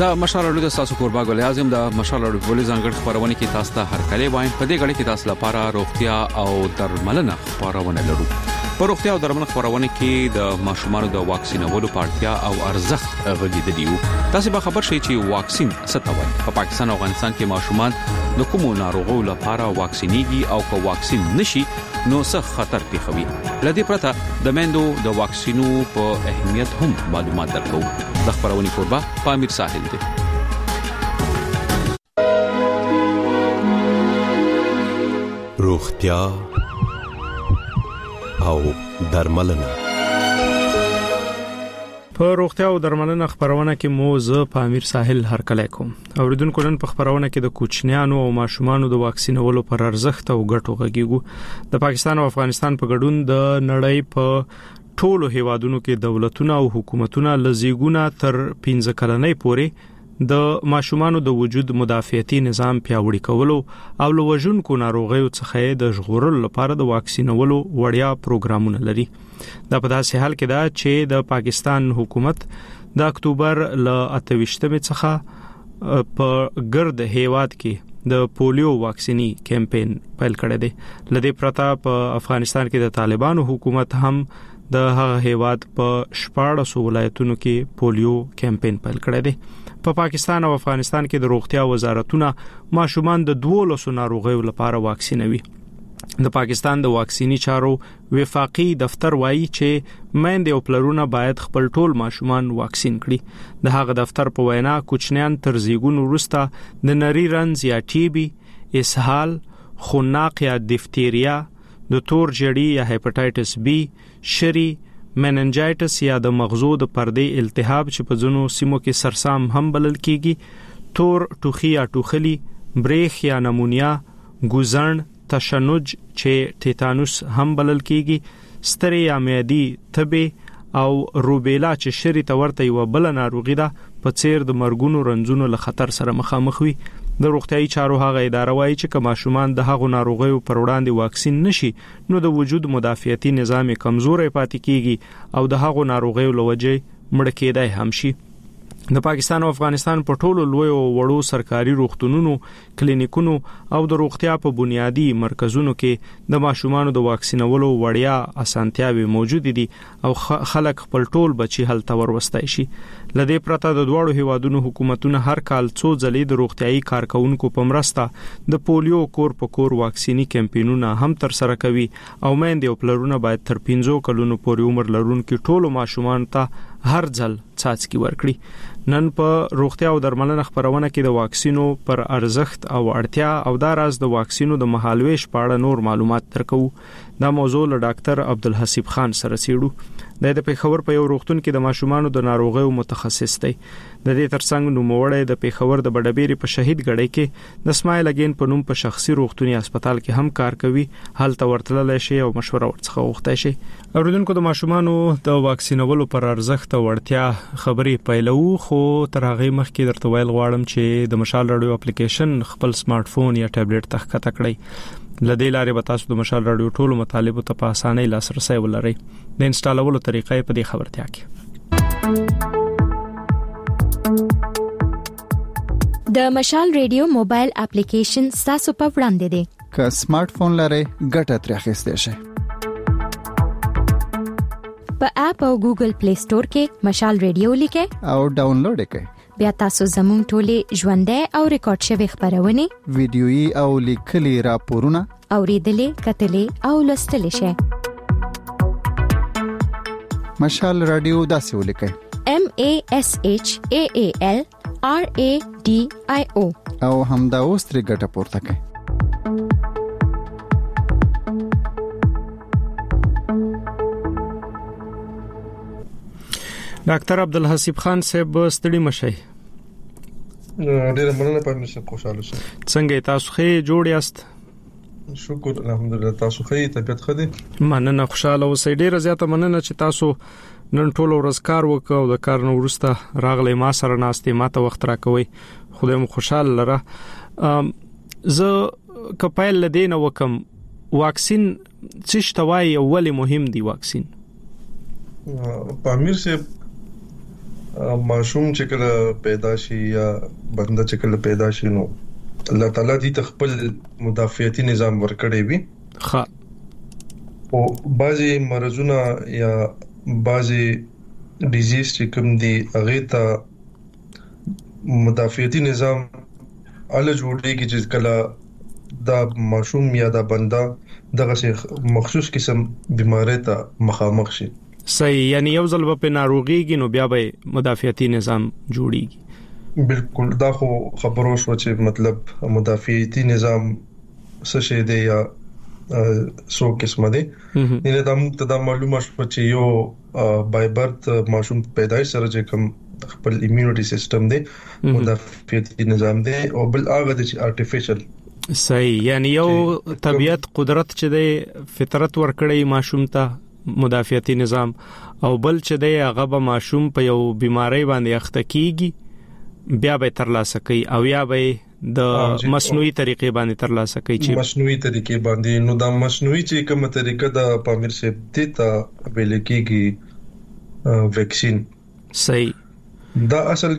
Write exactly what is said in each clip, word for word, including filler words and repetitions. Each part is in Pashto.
دا مشال اړو د تاسو کوربا ګل اعظم د مشال اړو پولیس ځانګړي خبرونه کې تاسو ته هر کله وایم په دې غړي کې تاسو لپاره روغتیا او درملنه خبرونه لرو. په روغتیا او درملنه خبرونه کې د ماشومانو د واکسینولو پارتیا او ارزښت غږیدلی دیو. تاسو به خبر شئ چې واکسین څه ته وایي. په پاکستان او افغانستان کې ماشومان د کومو ناروغیو لپاره واکسینېږي او که واکسین نشي نو څه خطر پیښوي. لدې پرته د مندو د واکسینو په اهمیت هم معلومات درکو. د خبرونې کوربا پامیر ساحل دی. روغتیا او درملنه. په روغتیا او درملنه خبرونه کې موزه پامیر ساحل هر کله کوم. اوریدونکو نن په خبرونه کې د کوچنیانو او ماشومانو د واکسینولو پر ارزښت او ګټو غږیږو. د پاکستان او افغانستان په ګډون د نړۍ په ټولو هیوادونو کې دولتونه او حکومتونه لزیګونه تر پنځه کلنۍ پورې د ماشومانو د وجود مدافعتي نظام پیاوړی کولو او لوژونکو ناروغیو څخه د ژغورلو لپاره د واکسینولو وړیا پروګرامونه لري. دا په داسې حال کې ده چې د پاکستان حکومت د اکتوبر ل اتهشتمې څخه په ګرد هیواد کې د پولیو واکسینی کمپاین پیل کړی دی. لدې پرته په افغانستان کې د طالبانو حکومت هم د هغه هیواد په شپاړس ولایتونو کې پولیو کمپاین پیل کړی دی. په پاکستان او افغانستان کې د روغتیا وزارتونه ماشومان د دولسو ناروغیو لپاره واکسینوي. د پاکستان د واکسینی چارو وفاقي دفتر وایي چې میندې او پلرونه باید خپل ټول ماشومان واکسین کړي. د هغه دفتر په وینا کوچنیان تر زیږون وروسته د نری رنځ یا ټي بي، اسهال، خناق یا دیفتیریا، د تور جړی یا هپاتایټس بی، شری، مننجایټس یا د مغزو د پردې التهاب چې په ځینو سیمو کې سرسام هم بلل کیږي، تور ټوخي یا ټوخلی، بریخ یا نمونیا، ګوزن، تشنج چې ټیټانوس هم بلل کیږي، ستړی یا معدي تبه او روبیلا چې شری ته ورته یو بل ناروغي ده په څیر د مرګونو رنځونو له خطر سره مخامخ وي. د روغتيایي چارو هغه اداره وایي چې که ماشومان د هغو ناروغیو پر وړاندې واکسین نشي نو د وجود مدافعتي نظام کمزوري پاتې کیږي او د هغو ناروغیو لوجې مړ کېدای هم شي. د پاکستان او افغانستان په ټولو لوی او وړو سرکاري روغتونونو، کلینیکونو او د روغتیا په بنیادی مرکزونو کې د ماشومانو د واکسینولو وړیا اسانتیاوي موجود دي او خلک خپل ټول بچي هلته وروستای شي. لدې پرته د دوړو هیوادونو حکومتونه هر کال څو ځلې د روغتيایي کارکونکو په مرسته د پولیو کور په کور واکسینی کمپاینونه هم تر سره کوي او میندې او پلرونه باید تر پنځو کلونو پورې عمر لرونکو ټولو ماشومان ته هر ځل څاڅکي ورکړي. نن په روغتیا او درملنه خبرونه کې د واکسینو پر ارزښت او اړتیا او دا راز د واکسینو د مهالويش په اړه نور معلومات درکو. دا موضوع له ډاکټر عبدالحسیب خان سره څېړو. د پیښور په یو روغتون کې د ماشومانو د ناروغیو متخصص دی. د دې ترڅنګ نوموړی د پیښور د بډبېری په شهید غړی کې د اسماعیل اگین په نوم په شخصي روغتوني هسپتال کې هم کار کوي. هلته ورتللی شي او مشوره ورڅخه وغوښتای شي. اوریدونکو د ماشومانو د واکسینولو پر ارزښت او اړتیا خبرې پیلو، خو تر هغه مخکې درته ویل غواړم چې د مشال رادیو اپلیکیشن خپل سمارټ فون یا ټابلیټ ته ښکته کړئ. لدې لارې به تاسو د مشال رادیو ټولو مطالبو ته په اسانۍ لاسرسي ولرئ. د انسټالولو طریقې په دې خبرتیا کې د مشال رادیو موبایل اپلیکیشن تاسو په وړاندې دی. که سمارټ فون لرئ ګټه ترې اخیستئ شئ. په اپ او ګوګل پلی سٹور کې مشال رادیو لیکئ او ډاونلوډ کړئ. بیا تاسو زموږ ټولې ژوندۍ او ریکارډ شوی خبرونه، ویډیويي او لیکلي راپورونه اوریدلې، کتلې او لوستلې شئ. مشال رادیو داسې ولیکئ: M A S H A A L R A D I O او همدا اوس ترې ګټه پورته کړئ. ډاکټر عبدالحسیب خان صاحب ستړي مشي. ډېر مننه پاتې شم، خوشاله شم. څنګه تاسو ښه جوړ یاست؟ شکر الحمدلله. تاسو ښه؟ طبيعت ښه دی؟ مننه، خوشاله اوسئ. ډېر زیاته مننه چې تاسو نن ټول ورځ کار وکړو او د کار نو وروسته راغلی ما سره ناستې، ماته وخت راکوي. خدای مو خوشاله لره. زه کپایل لدین وکم واکسین څه شتوای او ولې مهم دی واکسین؟ پامیر سے ماشوم چې کله پیدا شي یا بنده چې کله پیدا شي نو الله تعالی دې خپل مدافعتي نظام ورکړي وي ها او بعضي مرزونه یا بعضي ډیزیز چې کوم دي هغه ته مدافعتي نظام ال جوړيږي چې کله دا ماشوم یا دا بنده دغه مخصوص قسم بيمارۍ ته مخامخ شي صحیح یعنی یو ځل په ناروغيږي نو بیا به مدافعتي نظام جوړيږي بالکل دا خو خبرو شو چې مطلب مدافعتي نظام څه شي دی یا څو قسمه دي نه دا موږ ته دا معلومه شو چې یو بای برث ماشوم پیدایش سره چې کوم خپل ایمیونټي سیستم دی مدافعتي نظام دی او بل هغه چې آرټیفیشل صحیح یعنی یو طبيعت قدرت چې دی فطرت ورکړی ماشوم ته مدافعتي نظام او بل چې دی هغه به ماشوم په یو بیماری باندې اخته کیږي بیا به ترلاسه کوي او یا به د مصنوعي طریقې باندې ترلاسه کوي چې مصنوعي طریقې باندې نو دا مصنوعي چې کومه طریقه د پامیر سے دیتا ویل کیږي ویکسین صحیح دا اصل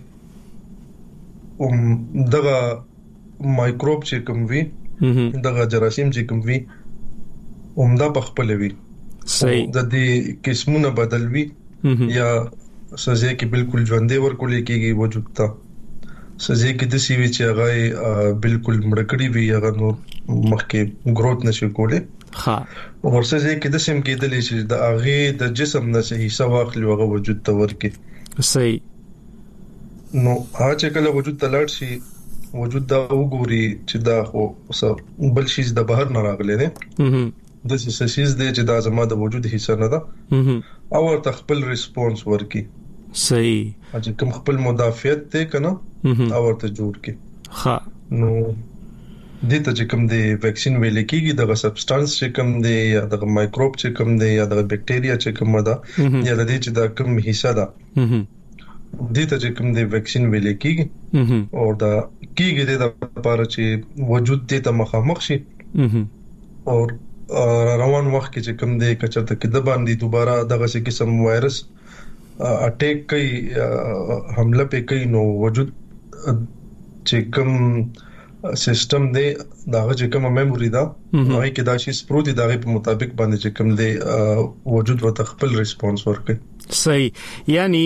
کې um دغه مایکروب چې کوم وی دغه جراثیم چې کوم وی عمده بخپل وی صحیح د دې قسمونه بدلوي یا سزا کې بالکل ژوندې ورکول کېږي وجود ته سزا کې د سی وی چې هغه بالکل مړکړی وي هغه نو مخکې گروث نشي کوله ها او سزا کې د سیم کې د لې د هغه د جسم نه صحیح سواخلی هغه وجود ته ورکی صحیح نو هغه کله وجود ته لاړ شي وجود دا وګوري چې دا خو بل شي د بهر نه راغلی دی د سیسیز د چې دا زما د وجود حصہ نه ده او ورته خپل ریسپونس ورکی صحیح چې کوم خپل مدافعت ته کنه او ورته جوړ کی ها نو د ته چې کوم د ویکسین ویل کېږي دغه سبسټانس چې کوم دی یا دغه مایکروب چې کوم دی یا دغه بکټیریا چې کوم ده یا د دې چې دا کوم حصہ ده د ته چې کوم د ویکسین ویل کېږي او دا کېږي د لپاره چې وجود دې ته مخامخ شي او روان وخت کې چې کوم دی کچته کې د باندې دوباره دغه څه قسم وایرس اٹیک کوي حمله په کوي نو وجود چې کوم سیستم دی داغه چې کوم میموري دا نو کې دا شی سپروت دی دغه په مطابق باندې چې کوم دی وجود وته خپل ریسپونس ورکړي صحیح یعنی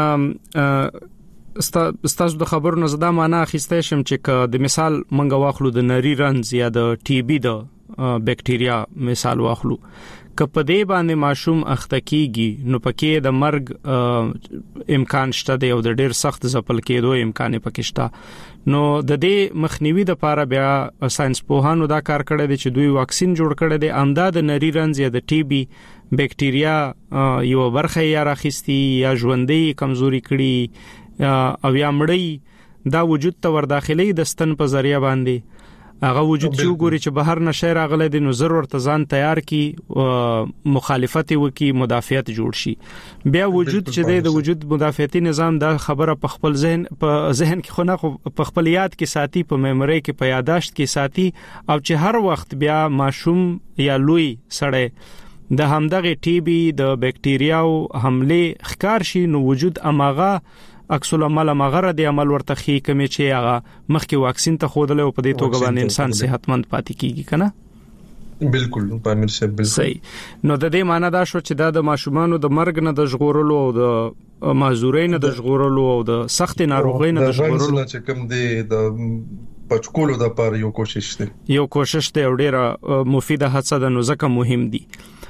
استاسو د خبرو نه زده معنا اخیسته شم چې د مثال منګه واخلو د نری رنز یا د ټي بي د بکټیریا مثال واخلو کپه دې باندې ماشوم اخته کیږي نو پکې د مرګ امکان شته دی او د ډیر سخت ځپل کېدو امکان پکې شته نو د دې مخنیوي د لپاره بیا ساينس پوهانو دا کار کړی دی چې دوی واکسین جوړ کړی دی امداد نری رنز یا د ټي بي بکټیریا یو برخه یا راخستی یا ژوندۍ کمزوري کړي او یا مړی دا وجود ته ور داخلي د ستن په ذریعہ باندې هغه وجود چې وګوري چې بهر نشه راغله د نو ضرورت ځان تیار کی مخالفت وکي مدافعت جوړ شي بیا وجود چې د وجود مدافعتي نظام دا خبره په خپل ذهن په ذهن کې خونه په خپل یاد کې ساتي په میموري کې په یاداشت کې ساتي او چې هر وخت بیا ماشوم یا لوی سړی د همدغه ټي بي د بکټیریاو حمله ښکار شي نو وجود اماغه عکس العمل مغره د عمل ورته خې کمی چې هغه مخکې واکسین ته خودل او په دې توګه باندې انسان صحتمند پاتې کیږي کنه بالکل پامیر سے بالکل صحیح نو د دې معنی دا شو چې دا د ماشومانو د مرګ نه د ژغورلو او د معذورین د ژغورلو او د سخت ناروغۍ نه د ژغورلو چې کوم دی د بچکولو د لپاره یو کوشش دی یو کوشش دی او ډیره مفیده هڅه ده نو ځکه مهم دي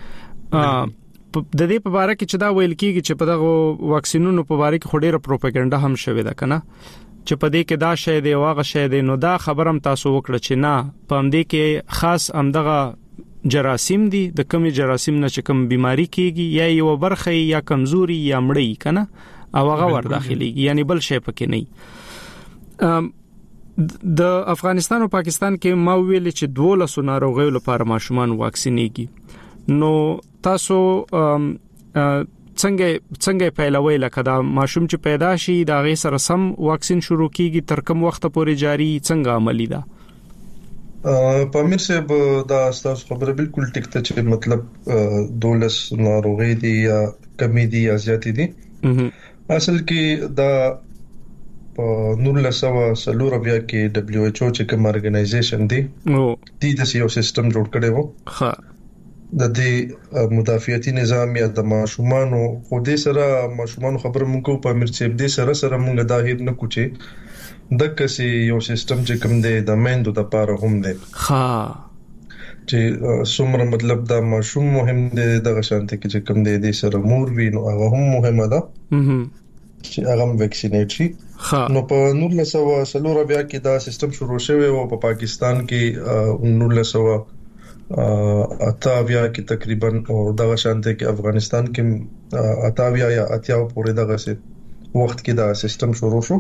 د دې په اړه کې چې دا ویل کیږي چې په دغه واکسینونو په اړه کې خډيره پروپاګاندا هم شوې ده کنه چې په دې کې دا شی دی واغه شی دی نو دا خبرم تاسو وکړه چې نه په دې کې خاص امدغه جراثیم دي د کمی جراثیم نه چې کوم بیماری کیږي یا یو برخه یا کمزوري یا مړی کنه او هغه ور داخلي یعنی بل شی پکې نه د افغانستان او پاکستان کې ما ویل چې دولس ناروغیو لپاره ماشومان واکسینېږي نو تاسو څنګه څنګه پیلوي لکه دا ماشوم چې پیدا شي دا غي سره سم واکسین شروع کیږي تر کوم وخت پورې جاری څنګه عملی ده پامیر صاحب دا تاسو خبره بالکل ټیک ته چې مطلب دولس ناروغي دي یا کمی دي یا زیاتې دي اصل کې دا په نولس سوه څلور بیا کې دبليو ایچ او چې کوم ارګنایزیشن دی نو د دې یو سیستم جوړ کړی وو ها د دې مدافعتي نظام یا د ماشومان خو دې سره ماشومان خبر مونږ کو په امیر صاحب دې سره سره مونږ دا هیر نه کوچې د کسي یو سیستم چې کوم دی د میندو د پاره هم دی ها چې څومره مطلب دا ماشوم مهم دی د غشانته کې چې کوم دی د سره مور وی نو هغه هم مهمه ده چې هغه ویکسینیټ شي نو په نولس سوه څلور بیا کې دا سیستم شروع شوی او په پاکستان کې نولس سوه اتاویا کې تقریبا او د غشانته کې افغانستان کې اتاویا یا اتیا پورې دغه سي وخت کې دا سیستم شروع شو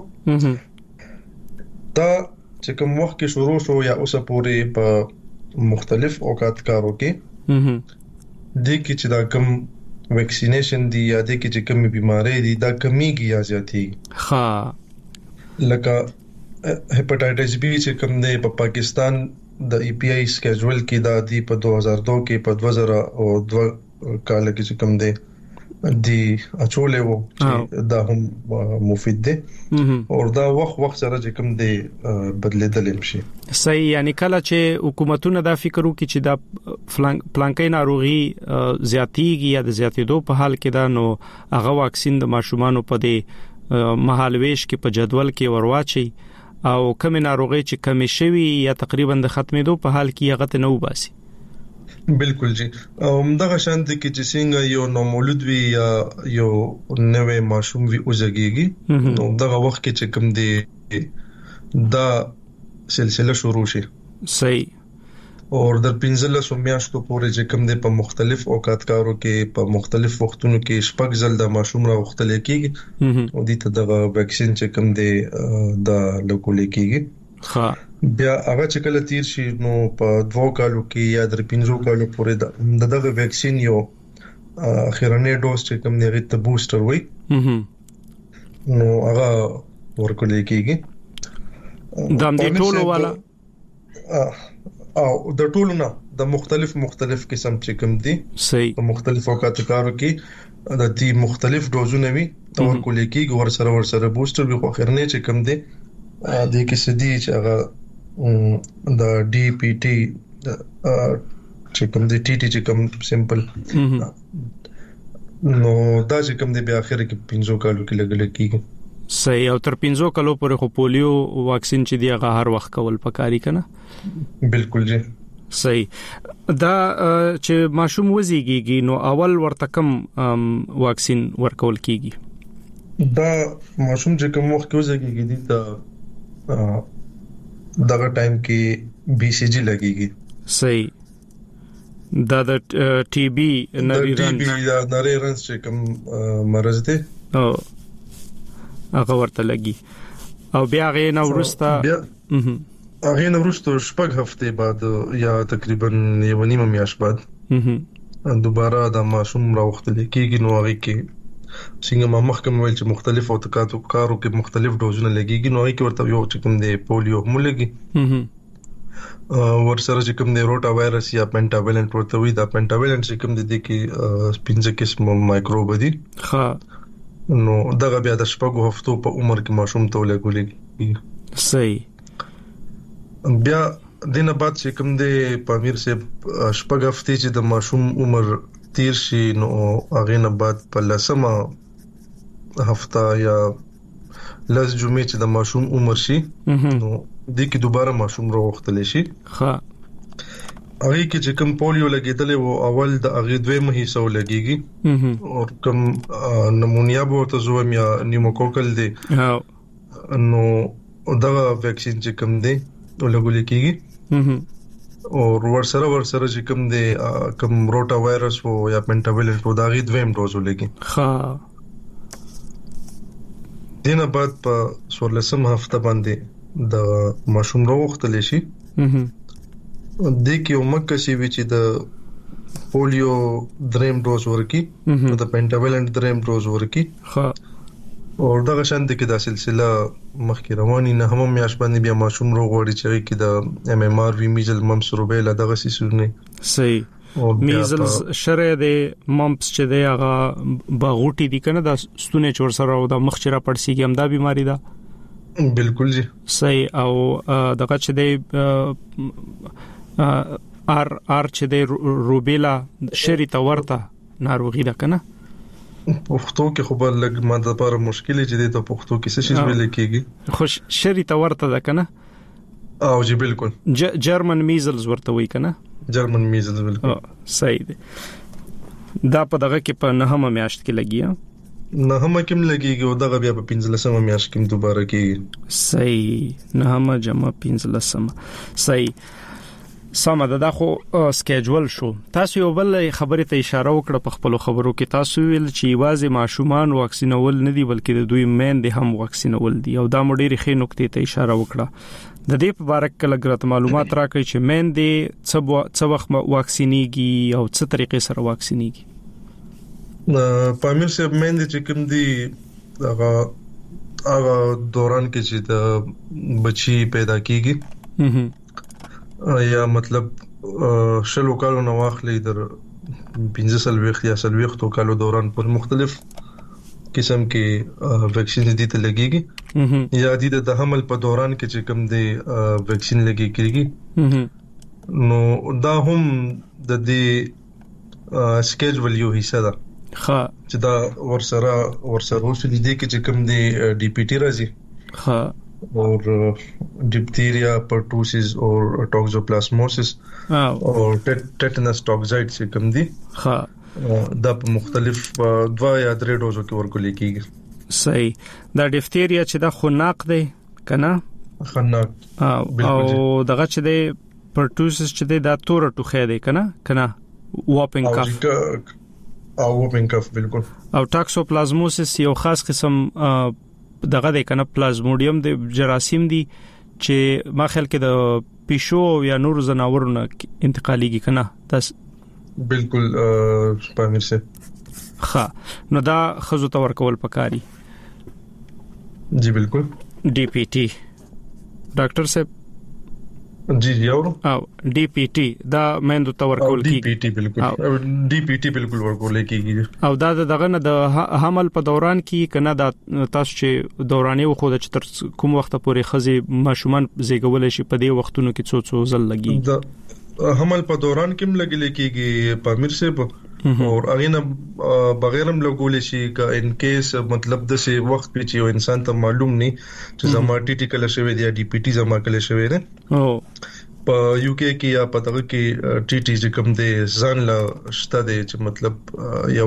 دا چې کوم وخت کې شروع شو یا اوسه پورې په مختلف اوقات کارو کې د کې چې دا کوم ویکسینیشن دی یا د کې چې کوم بیماری دي دا کمیږي یا زیاتېږي ها لکه هپاتایټس بی چې کوم دی په پاکستان د ای پی آی سکیجول کې دا دی په دوه هزار دوه کې په دوه زره او دوه کال کې چې کوم دی دی اچولې وو چې دا هم مفید دی او دا وخت وخت سره چې کوم دی بدلیدل شي صحیح یعنی کله چې حکومتونه دا فکر وکړي چې دا پلانکې ناروغي زیاتېږي یا د زیاتېدو په حال کې دا نو هغه واکسین د ماشومان په دې مهالويش کې په جدول کې ورواچي او کوم ناروغي چې کم شوي یا تقریبا د ختمېدو په حال کې هغه ته نو باسي بالکل جی همدغه شانت کې چې څنګه یو نو مولود وی یا یو نوې ماشوم وی اوسګيږي نو دغه وخت کې چې کوم دی دا سلسله شروع شي صحیح او د پنځلس میاشتو پورې چې کوم دی په مختلف اوقات کارو کې په مختلف وختونو کې شپږ ځل د ماشوم را وختل کېږي او د ته دغه ویکسین چې کوم دی دا لګول کېږي ها بیا هغه چې کله تیر شي نو په دوه کالو کې یا در پنځو کالو پورې د دغه ویکسین یو اخیرنی ډوز چې کوم دی ته بوستر وای نو هغه ورکول کېږي د دې ټولو والا او د ټولو نه د مختلف مختلف قسم چې کوم دي صحیح په مختلف اوقات کارو کې د دې مختلف ډوزونه وي ورکول کېږي ور سره ور سره بوستر به اخیرنی چې کوم دی د کې سدي چې هغه د ډي پی ټي چې کوم دی ټي ټي چې کوم سمپل نو دا چې کوم دی بیا اخر کې پنځو کالو کې لګل کېږي صحیح او تر پنځو کالو پورې خو پولیو واکسین چې دی هغه هر وخت کول پکاري کنه بالکل جی صحیح دا چې ماشوم وزيږي نو اول ورته کوم واکسین ورکول کېږي دا ماشوم چې کوم وخت وزيږي دي دا دغه ټایم کې بي سي جي لګيږي صحیح دا د ټي بي نریرن دا نریرن چې کوم مرز دی او هغه ورته لګي او بیا غي نو ورستا هغه نو ورسته شپږ هفته بعد یا تقریبا یو نیمه میاشت بعد دوباره د ماشوم راوختل کېږي نو هغه کې څنګه ما مخکې ویل چې مختلف اوقاتو کارو کې مختلف ډوزونه لګيږي نو هغه کې ورته یو چې کوم دی پولیو هم لګي ور سره چې کوم دی روټا وایرس یا پنټاویلنت ورته وي دا پنټاویلنت چې کوم دی کې پنځه قسم مایکروب دي ها نو دغه بیا د شپږو هفتو په عمر کې ماشوم ته لګولې صحیح بیا دینه بعد چې کوم دی په امیر صاحب شپږ هفتې چې د ماشوم عمر تیر شي نو هغه نه بعد په لسمه هفته یا لس جمعې چې د ماشوم عمر شي نو د کې دوباره ماشوم راوختل شي ها هغه کې چې کوم پولیو لګیدل وو اول د هغه دویمه حصہ لګيږي او کوم نمونیا به ورته زوم یا نیموکوکل دی نو دا ویکسین چې کوم دی ولګول کېږي او ور سره ور سره چې کوم دی کوم روټا وایرس او یا پنټاویلنت او دا غي دویم ډوز ولګي ها دینه بعد په څوارلسم هفته باندې د ماشوم راوختل شي د کې عمر شي چې د پولیو دریم ډوز ورکی د پنټاویلنت دریم ډوز ورکی ها او دغه شان د کې د سلسله مخکې رواني نه هم میاش باندې بیا ماشوم روغ وړي چې کې د ام ام ار وی میزل ممس روبیلا دغه سيسونه صحیح میزلز شره د ممپس چې دی هغه باغوټي دي کنه د ستونه چور سره او د مخ چیرې پړسیږي هم دا بیماری ده. بالکل جی صحیح. او دغه چې دی ار ار چې دی روبیلا شری ته ورته ناروغي ده کنه. پښتو کې خو بل لګ ماده لپاره مشکل چې دی ته پښتو کې څه شي ویل کېږي. خو شری ته ورته ده کنه. او جی بالکل جرمن میزلز ورته وای کنه. جرمن میزلز بالکل صحیح دی. دا په دغه کې په نهمه میاشت کې لګیا نهمه کې لګیږي او دغه بیا په پنځلسمه میاشت کې دوباره کېږي. صحیح. نهمه جمع پنځلسمه. صحیح. سمه ده. دا خو سکیجول شو. تاسو یو بل خبرې ته اشاره وکړه په خپل خبرو کې. تاسو ویل چې واځي ماشومان واکسینول نه دي بلکې د دوی مین دي هم واکسینول دي او دا مډيري خې نقطې ته اشاره وکړه. د دې په اړه کله ګرځت معلومات راکړي چې مین دي څه وخت واکسینېږي او څه طریقې سره واکسینېږي. پامیر صاحب مین دي چې کوم دي هغه هغه دوران کې چې د بچي پیدا کیږي یا مطلب شلو کالو نو واخلې در پنځه سلويخ یا سلويخ تو کالو دوران پر مختلف قسم کې ویکسین دي ته لګيږي یا دي د حمل په دوران کې چې کوم دي ویکسین لګي کیږي نو دا هم د دې سکیجول یو حصہ ده. ها چې دا ورسره ورسره وسې دي کې چې کوم دي ډي پی ټي راځي. ها اور diphtheria pertussis और toxoplasmosis और tetanus toxoid से कम दी हाँ د مختلف دوا یا درې ډوزو کې ورکول کېږي. صحیح. دا ډیفتیریا چې دا خناق دی کنه خناق او دغه چې دی پرټوسس چې دی دا تور ټوخه دی کنه کنه واپینګ کاف او واپینګ کاف بالکل. او ټاکسوپلازموسس یو خاص قسم دغه د کنه پلازموډیم د جراثیم دي چې ما خیال کې د پیشو یا نور زناورونو انتقاليږي کنه. تاسو بالکل پامیر سے ها نو دا خزو تور کول پکاري. جی بالکل. ډي پی ټي ډاکټر صاحب جی جی او ډي پی ټي دا مېندو تور کول کیږي. ډي پی ټي بالکل ډي پی ټي بالکل ورکول کیږي. او دا دغه نه د حمل په دوران کې کنه دا تاسو چې دوراني خو د چتر کوم وخت پورې خزي ماشومان زیږول شي په دې وختونو کې څو څو ځل لګي. د حمل په دوران کې هم لګل کیږي پامیر سے اور اغینه بغیرم لګول شي کا ان کیس مطلب د سي وخت په چې انسان ته معلوم نه چې زما ټي ټي کله شوی دی ډي پی ټي زما کله شوی دی. او په یو کې کې یا پتاګه کې ټي ټي چې کوم دی ځان لا شته دی چې مطلب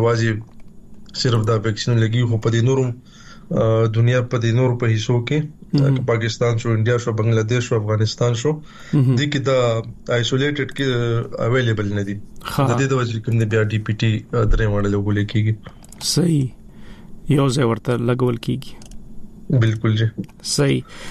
یوازې صرف دا ویکسین لګي خو په دې نورم دنیا په دې نور په حصو کې پاکستان شو انډیا شو بنگلاديش شو افغانستان شو د کې دا آیسولیټډ کې اویلیبل نه دي. د دې د وجې کوم بیا ډي پی ټي درې وړل لګول کېږي. صحیح. یو ځای ورته لګول کېږي. بالکل جی صحیح.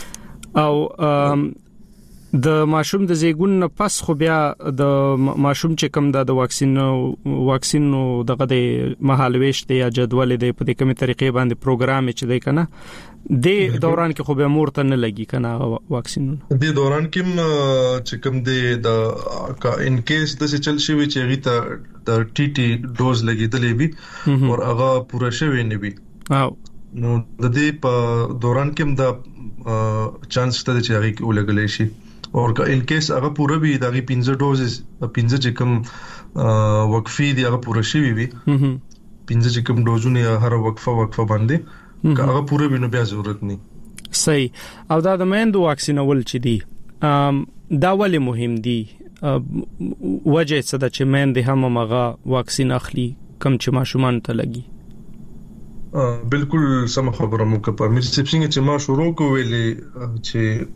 او د ماشوم د زیګون نه پس خو بیا د ماشوم چې کوم د واکسین واکسین دغه د مهالويش دی یا جدول دی په دې کومه طریقې باندې پروګرام چې دی کنه د دوران کې خو به مورته نه لګي کنه واکسین د دوران کې چې کوم دی د ان کیس د څه چل شي چې غیته د ټي ټي ډوز لګیدلې وي او هغه پوره شوی نه وي او نو د دې په دوران کې د چانس ته چې هغه کې ولګلې شي اور که ان کیس هغه پوره وي دغه پنځه ډوزز پنځه چې کوم وقفي دي هغه پوره شي وي پنځه چې کوم ډوزونه هر وقفه وقفه باندې که هغه پوره وي نو بیا ضرورت نه. صحیح. او دا د مېندو واکسینول چې دي دا ولې مهم دي وجه څه ده چې مېندې هم مغه واکسین اخلي کم چې ماشومان ته لګي. بالکل سم خبره مو کوي مې څنګه چې ما شروع کوولې چې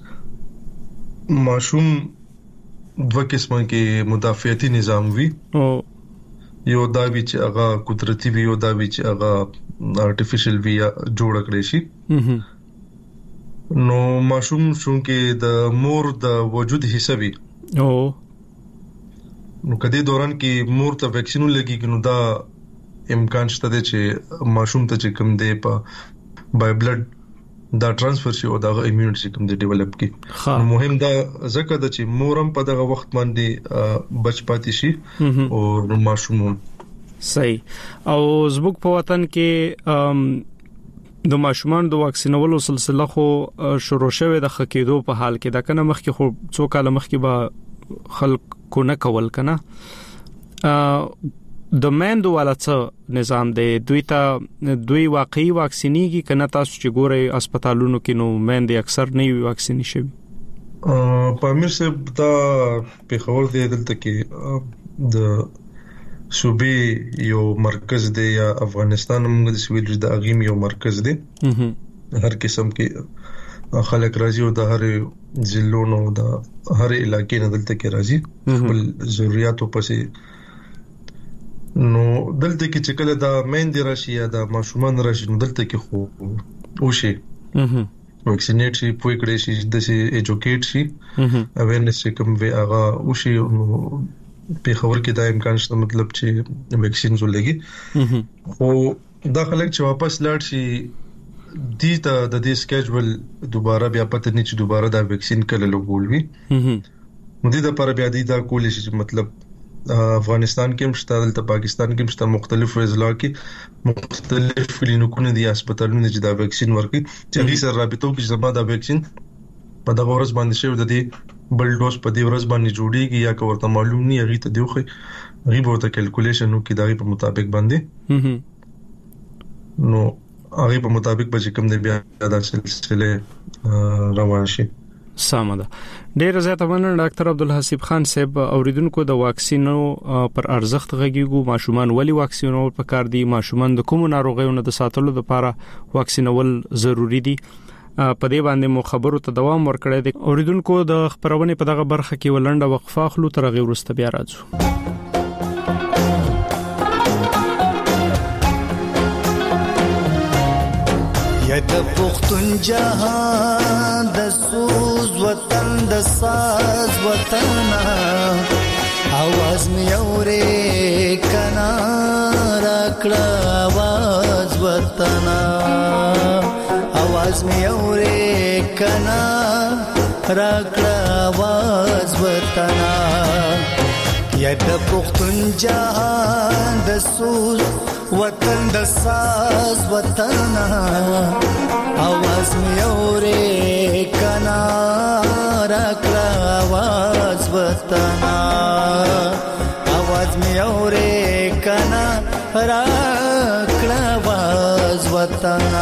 ماشوم دوه قسمه کې مدافعتي نظام وي او یو دا وی چې هغه قدرتي وي او دا وی چې هغه ارتفیشل وي یا جوړ کړی شي. نو ماشوم شونکه د مور د وجود حصہ وي او نو کدي دوران کې مور ته ویکسین لګي نو دا امکان شته چې ماشوم ته چې کوم دی په بای بلډ دا ترانسفر شي او دا ایمیونټي سیستم دې ډیولپ کی مهم دا ځکه د چې مورم په دغه وخت باندې بچ پاتې شي او ماشوم صحیح او زبوک په وطن کې د ماشومان د واکسینولو سلسله خو شروع شوه د خکېدو په حال کې دا کنه مخکې خو څو کال مخکې به خلک کو نه کول کنه د مندو والا څه نظام دی دوی ته دوی واقعي واکسینیږي کنه تاسو چې ګورئ هسپتالونو کې نو مندې اکثر نه وي واکسینی شوی په امیر صاحب دا په خبر دی دلته کې د صوبې یو مرکز دی یا افغانستان موږ د سویل د اغیم یو مرکز دی هر قسم کې خلک راځي او د هر ضلعونو د هر علاقې نه دلته کې راځي خپل ضرورتو پسې نو دلته کې چې کله دا مېندې راشي یا دا ماشومان راشي نو دلته کې خو او شي واکسینیټ شي پوي کړي شي د سي ایجوکیټ شي اویرنس کوم وی هغه او شي نو په خبر کې دا امکان شته مطلب چې ویکسین ولګي او دا خلک چې واپس لاړ شي دي ته د دې سکیجول دوباره بیا پته نه چې دوباره دا ویکسین کله لګول وي نو دې د پر بیا دي دا کول شي مطلب افغانستان کې مشته دلته پاکستان کې مشته مختلفو اضلاع کې مختلف کلینیکونه دي هسپتالونه چې دا ویکسین ورکړي چې هغه سره رابطو کې زما دا ویکسین په دغه ورځ باندې شوی د دې بل ډوز په دې ورځ باندې جوړیږي یا کومه معلوم نه هغه ته دیوخه هغه ورته کیلکولیشن وکړي دا په مطابق باندې نو هغه په مطابق به کوم دی بیا د سلسله روان شي سامده ډیر زیاته مننه ډاکټر عبدالحسیب خان صاحب اوریدونکو د واکسینو پر ارزښت غږیږو ماشومان ولی واکسینول پکار دي ماشومان د کوم ناروغیونو د ساتلو لپاره واکسینول ضروری دي په دې باندې مو خبرو ته دوام ورکړی دي اوریدونکو د خبرونه په دغه برخه کې ولنډه وقفه خلو تر غیر ورسته بیا راځو یا د پختون جهان د سوز وطن د ساز وطن आवाज می اورې کنا راکړه आवाज وطن आवाज می اورې کنا راکړه आवाज وطن یا د پختون جهان د سوز وطن د ساز وطن आवाज می اورې کنا راکړه आवाज وطن आवाज می اورې کنا راکړه आवाज وطن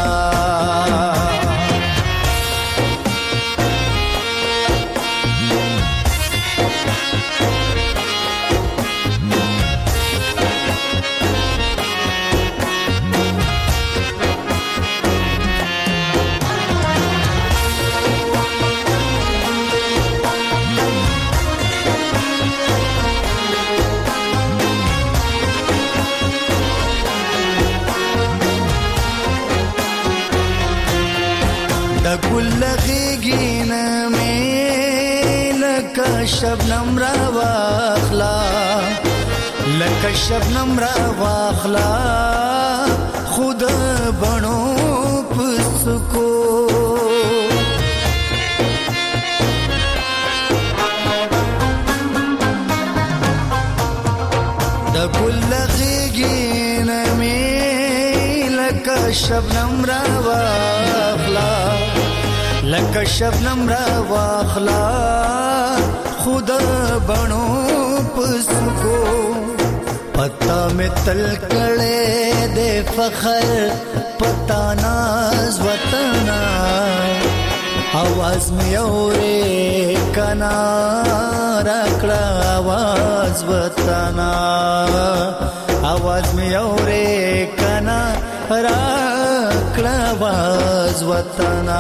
ګل غیګین مې لکه شبنم را واخلا لکه شبنم را واخلا خود بڼو پسکو د ګل غیګین مې لکه شبنم را واخلا لکه شبنم را واخلا خود بڼو پسکو پتا میں تل کړه دے فخر پتا ناز وطن आवाज می اورې کنا راکړه आवाज وطن आवाज می اورې کنا راکړه आवाज وطن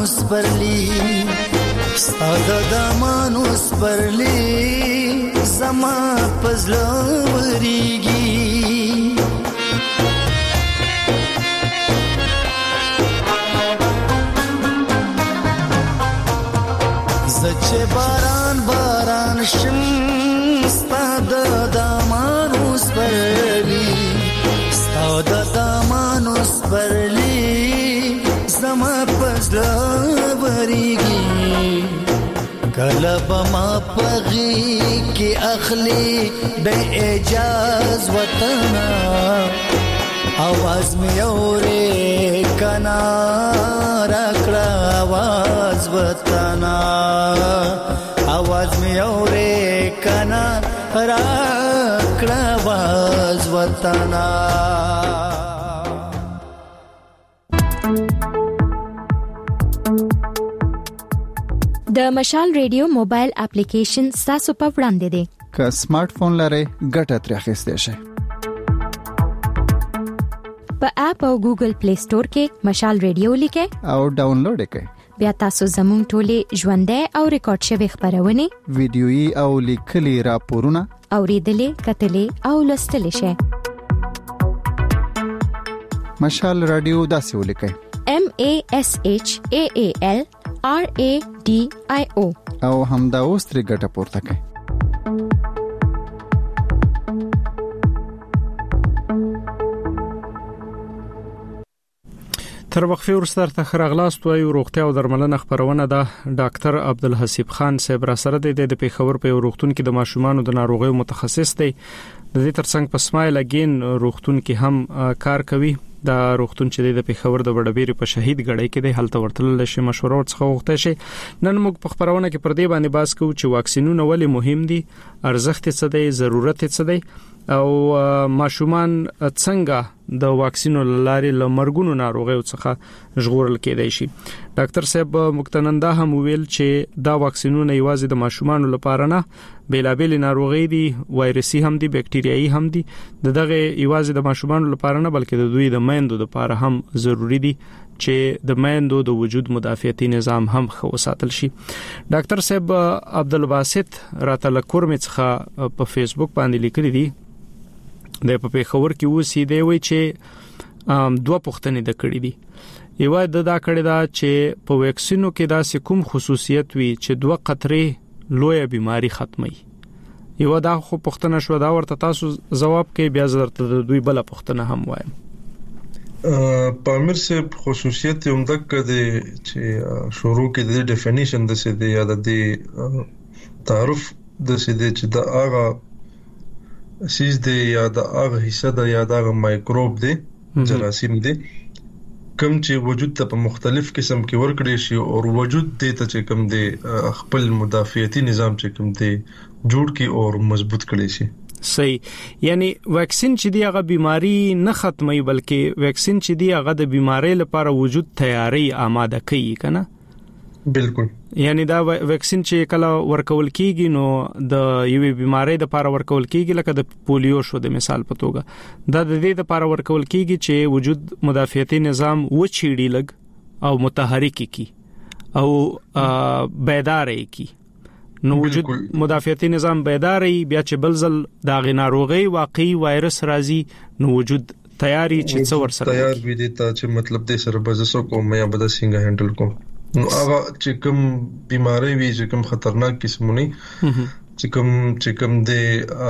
سپرلی ساده دامانو سپرلی زما پزله وریږي زچه باران باران شم ستاده دامانو سپرلی ستاده دامانو سپرلی زما پزله وریږي کله به ما پغی کې اخلي به اجاز وطن आवाज می اورې کنا راکړه आवाज وطن आवाज می اورې کنا راکړه आवाज وطن د مشال ریډیو موبایل اپلیکیشن تاسو په وړاندې دی که سمارټ فون لرئ ګټه ترې اخیستئ شئ په اپ او ګوګل پلی سٹور کې مشال ریډیو لیکئ او ډاونلوډ یې کړئ بیا تاسو زموږ ټولې ژوندۍ او ریکارډ شوی خبرونه ویډیويي او لیکلي راپورونه اوریدلې کتلې او لوستلې شئ مشال رادیو داسې ولیکئ M A S H A A L R A D I O او همدا اوس ترې ګټه پورته کړئ تر وقفه ورستر ته خرغلاست وایو روغتیا او درملنه خبرونه ده ډاکټر عبدالحسیب خان صاحب را سره د پیښور په روغتون کې د ماشومانو د ناروغیو متخصص دی د دې ترڅنګ په سمایل اگین روغتون کې هم کار کوي دا روغتون چې د پیښور د وړبېری په شهید غړی کې د حالت ورتل شي مشوره ورڅخه وغوښته شي نن موږ په خبرونه کې پر دې باندې باس کوو چې واکسینونه ولې مهم دي ارزښت څه دی ضرورت څه دی او ماشومان څنګه د واکسینو لارې لمرګونو ناروغیو څخه ژغورل کېدای شي ډاکټر صاحب مقتننده هم ویل چې دا واکسینونه یوازې د ماشومانو لپاره نه بیلابېل ناروغي دي وایرسي هم دي بکټریايي هم دي دغه یوازې د ماشومانو لپاره نه بلکې د دوی د میندو لپاره هم ضروری دي چې د میندو د وجود مدافعتي نظام هم خو ساتل شي ډاکټر صاحب عبدالباسط راته لکور مڅخه په فیسبوک باندې لیکلي دي د په پیښور کې وسی دی وی چې دوه پوښتنې د کړې دي یو د دا کړې دا چې په ویکسینو کې دا کوم خصوصیت وی چې دوه قطرې لوی بیماری ختمي یو دا خو پوښتنه شو دا ورته تاسو جواب کې بیا درته دوی بل پوښتنه هم وایم پامیر سے خصوصیت هم دک د چې شروع کې د ډیفینیشن د څه دی یا د تعارف د څه دی چې د هغه سیز دی یا د هغه حصہ د یا د مایکروب دی جراثیم دی کوم چې وجود ته په مختلف قسم کې ورکړي شي او وجود دې ته چې کوم دی خپل مدافعتي نظام چې کوم دی جوړ کی او مضبوط کړي شي صحیح یعنی ویکسین چې دی هغه بیماری نه ختمي بلکې ویکسین چې دی هغه د بیماری لپاره وجود تیاری آماده کوي کنه بالکل یعنی دا ویکسین چې کله ورکول کیږي نو د یوې بیماری د لپاره ورکول کیږي لکه د پولیو شو د مثال په توګه دا د دې لپاره ورکول کیږي چې وجود مدافعتي نظام و چیړي لګ او متحرک کی او بیدار کی نو وجود مدافعتي نظام بیدار بیا چې بلزل دا غناروغي واقعي وایرس راځي نو وجود تیاری چې څو ور سره تیار وي دي ته چې مطلب دې سره بزسو کوم یا بد څنګه هندل کوم نو هغه چې کوم بیماری وي چې کوم خطرناک قسمونه چې کوم چې کوم دې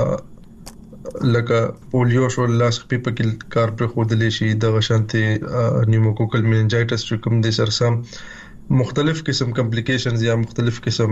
لکه پولیو شو لاس په پکې کار پر خودلې شي د غشانته نیوموکوکل میننجایټس چې کوم دې سرسام مختلف قسم کمپلیکیشنز یا مختلف قسم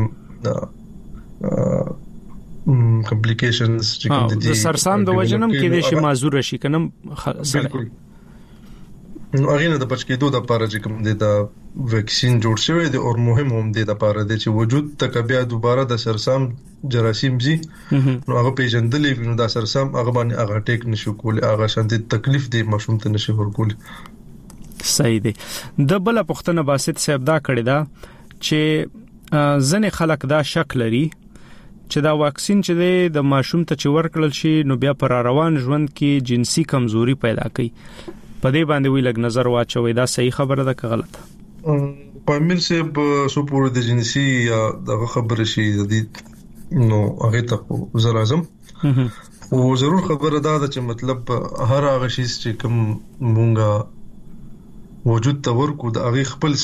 کمپلیکیشنز چې کوم دي د سرسام د وجنم کې د شي معذور شي کنه بالکل نو اغینه د بچکیدو د لپاره چې کوم دي د ویکسین جوړ شوی دی او مهم هم دی د لپاره د چې وجود تک بیا دوباره د سرسام جراثیم زی نو هغه پیژندلې نو د سرسام هغه باندې هغه ټیک نشو کول هغه شانتي تکلیف دی مشوم ته نشي ورکول صحیح دی د بل پښتنه باسط صاحب دا کړی دا چې ځنې خلک دا شک لري چې دا واکسین چې د ماشوم ته چې ورکړل شي نو بیا پر روان ژوند کې جنسي کمزوري پیدا کوي په دې باندې وی لګ نظر واچوي دا صحیح خبره ده که غلطه پامیر صاحب سو پور د جنسي یا دغه خبره شي د دې نو هغه ته زه راځم او ضرور خبره دا ده چې مطلب هر هغه شی چې کوم مونږه وجود ته ورکو د هغه خپل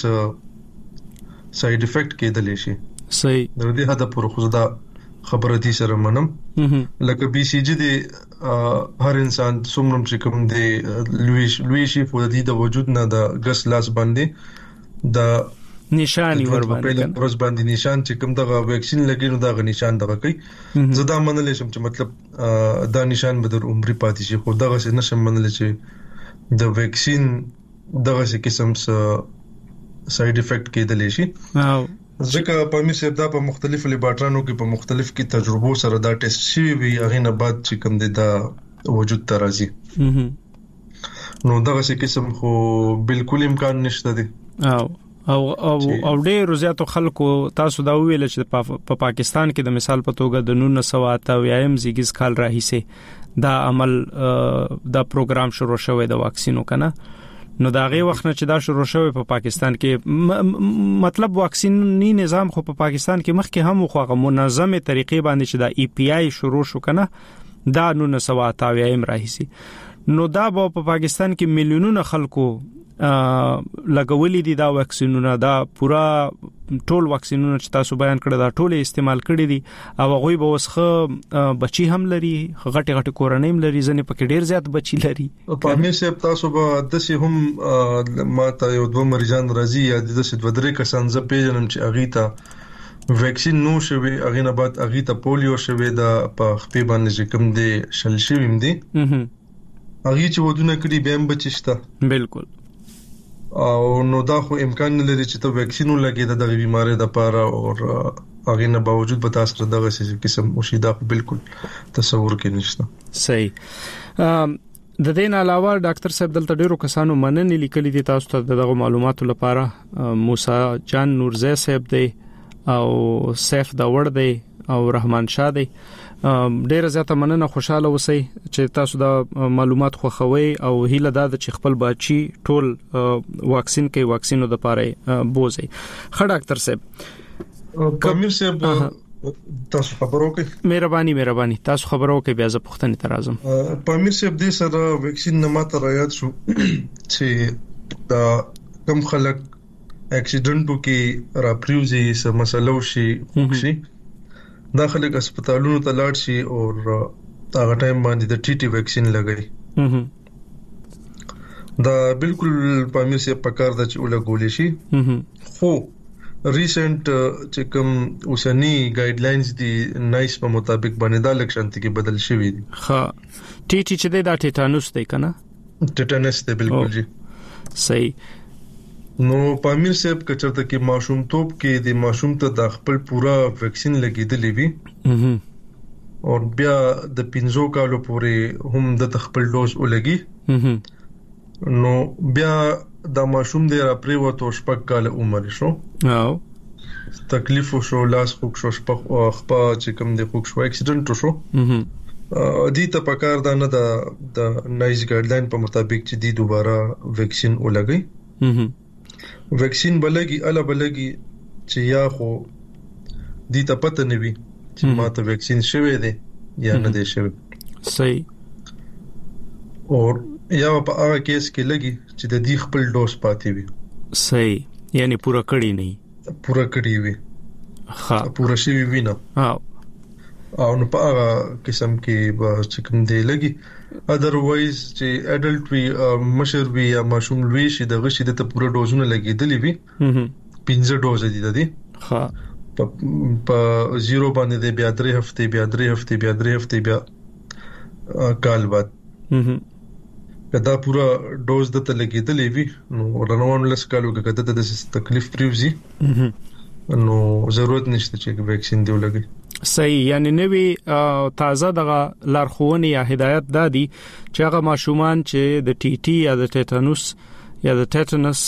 څه ساید افیکټ کېدلی شي. صحیح. د دې هدا پر خو دا خبره دي سره منم لکه بي سي جي دي هر انسان څومره چې کوم دي لوی لوی شي په دې د وجود نه د ګس لاس باندې د نشانی ور باندې پروس باندې نشان چې کوم دغه ویکسین لګي نو دغه نشان دغه کوي. زدا منل شم چې مطلب دا نشان به در عمر پاتې شي خو دغه څه نشم منل چې د ویکسین دغه څه قسم څه ساید افیکټ کېدلی شي. ځکه پامیر صاحب دا په مختلفو لیبارټرانو کې په مختلف کې تجربو سره دا ټیسټ شوی وي هغه نه بعد چې کوم دي دا وجود ته راځي نو دغه څه قسم خو بالکل امکان نشته دی. او او او او ډېر زیاتو خلکو تاسو دا ویل چې په پا پاکستان کې د مثال په توګه د نولس سوه اته اویایم زیږیز کال راهیسه دا عمل دا پروګرام شروع شوی د واکسینو کنه نو دا غي وخت نه چې دا شروع شوی په پا پاکستان کې مطلب واکسینی نظام خو په پاکستان کې مخکې هم خو منظمه طریقې باندې چې دا ای پی آی شروع شو کنه دا نولس سوه اته اویایم راهیسه نو دا په پا پاکستان کې میلیونونه خلکو لګولې دي دا واکسینونه دا پورا ټول واکسینونه چې تاسو بیان کړل دا ټول استعمال کړي دي او هغه به وسخه بچي هم لري غټي غټي کورنۍ لري ځنه پکې ډیر زیات بچي لري. په مې صاحب تاسو به د سه هم ماته یو دوه مریضان راځي یا د سه دوه درې کسان ز پیژنم چې اغه ته ویکسین نو شوی اغه نه بعد اغه ته پولیو شوی دا په خپې باندې کوم دي شل شویم دي اغه چې ودونه کړي به هم بچشته بالکل او نو دا خو امکان نه لري چې ته ویکسین ولګې د دغه بیماری د پاره او هغه نه باوجود به تاسو دغه قسم مشیدا بالکل تصور کې نشته. صحیح. د دې نه علاوه ډاکټر صاحب دلته ډیرو کسانو مننې لیکلي دي تاسو ته دغه معلوماتو لپاره موسی جان نورزی صاحب دی او سیف داور دی او رحمان شاه دی ډیر زیاته مننه خوشاله اوسئ چې تاسو دا معلومات خوښوي او هیله دا چې خپل بچي ټول واکسین کوي واکسینو د پاره بوزي. خ ډاکټر صاحب پامیر صاحب تاسو خبرو کوي مهرباني مهرباني تاسو خبرو کوي بیا زه پوښتنه ترازم. پامیر صاحب دې سره ویکسین نه ماته رايات شو چې دا کم خلک اکسیډنټو کې را پریوزي سم مسلو شي خوشي دا خلک هسپتالونو ته لاړ شي او هغه ټایم باندې د ټي ټي ویکسین لګي دا بالکل پامیر سي پکار د چې ولګول شي خو ریسنت چې کوم اوسنی ګایډ لاینز دي نایس په مطابق باندې دا لکشنت کې بدل شوی دي. ها ټي ټي چې دا ټیټانوس دی کنه ټیټانوس دی بالکل جی صحیح. نو پامیر صاحب کچرته کې ماشوم توپ کې د ماشوم ته د خپل پورا ویکسین لګیدلې وي او بیا د پنځو کالو پورې هم د خپل ډوز ولګي نو بیا د ماشوم د راپری وته شپږ کال عمر شو او تکلیف شو لاس خوک شو شپږ خپه چې کوم د خوک شو اکسیډنټ شو دې ته پکار دا نه د نایس ګایډلاین په مطابق چې دی دوباره ویکسین ولګي ویکسین بلګي اله بلګي چې یا خو دې ته پته نه وي چې ماته ویکسین شوی دی یا نه دی شوی. صحیح. او یا په هغه کیس کې لګي چې د دې خپل ډوز پاتې وي. صحیح یعنی پورا کړی نه پورا کړی وي ها پورا شوی وي نه ها او نو په هغه قسم کې به چې کوم دی لګي اذروایز چې اډلټ وی مشر وی یا ماشوم وی شي د غشي د ته پوره ډوزونه لګیدلې وي پنځه ډوز دي د دې ها په زیرو باندې د بیا درې هفته بیا درې هفته بیا درې هفته بیا کال بعد کدا پورا ډوز د ته لګیدلې وي نو روانو لس کالو کې کده د تکلیف پریوزي نو ضرورت نشته چې ویکسین دی ولګي. صحیح یعنی نوی تازه دغه لارښوونې یا هدایت دادي چې هغه ماشومان چې د ټي ټي یا د ټیټانوس یا د ټیټانس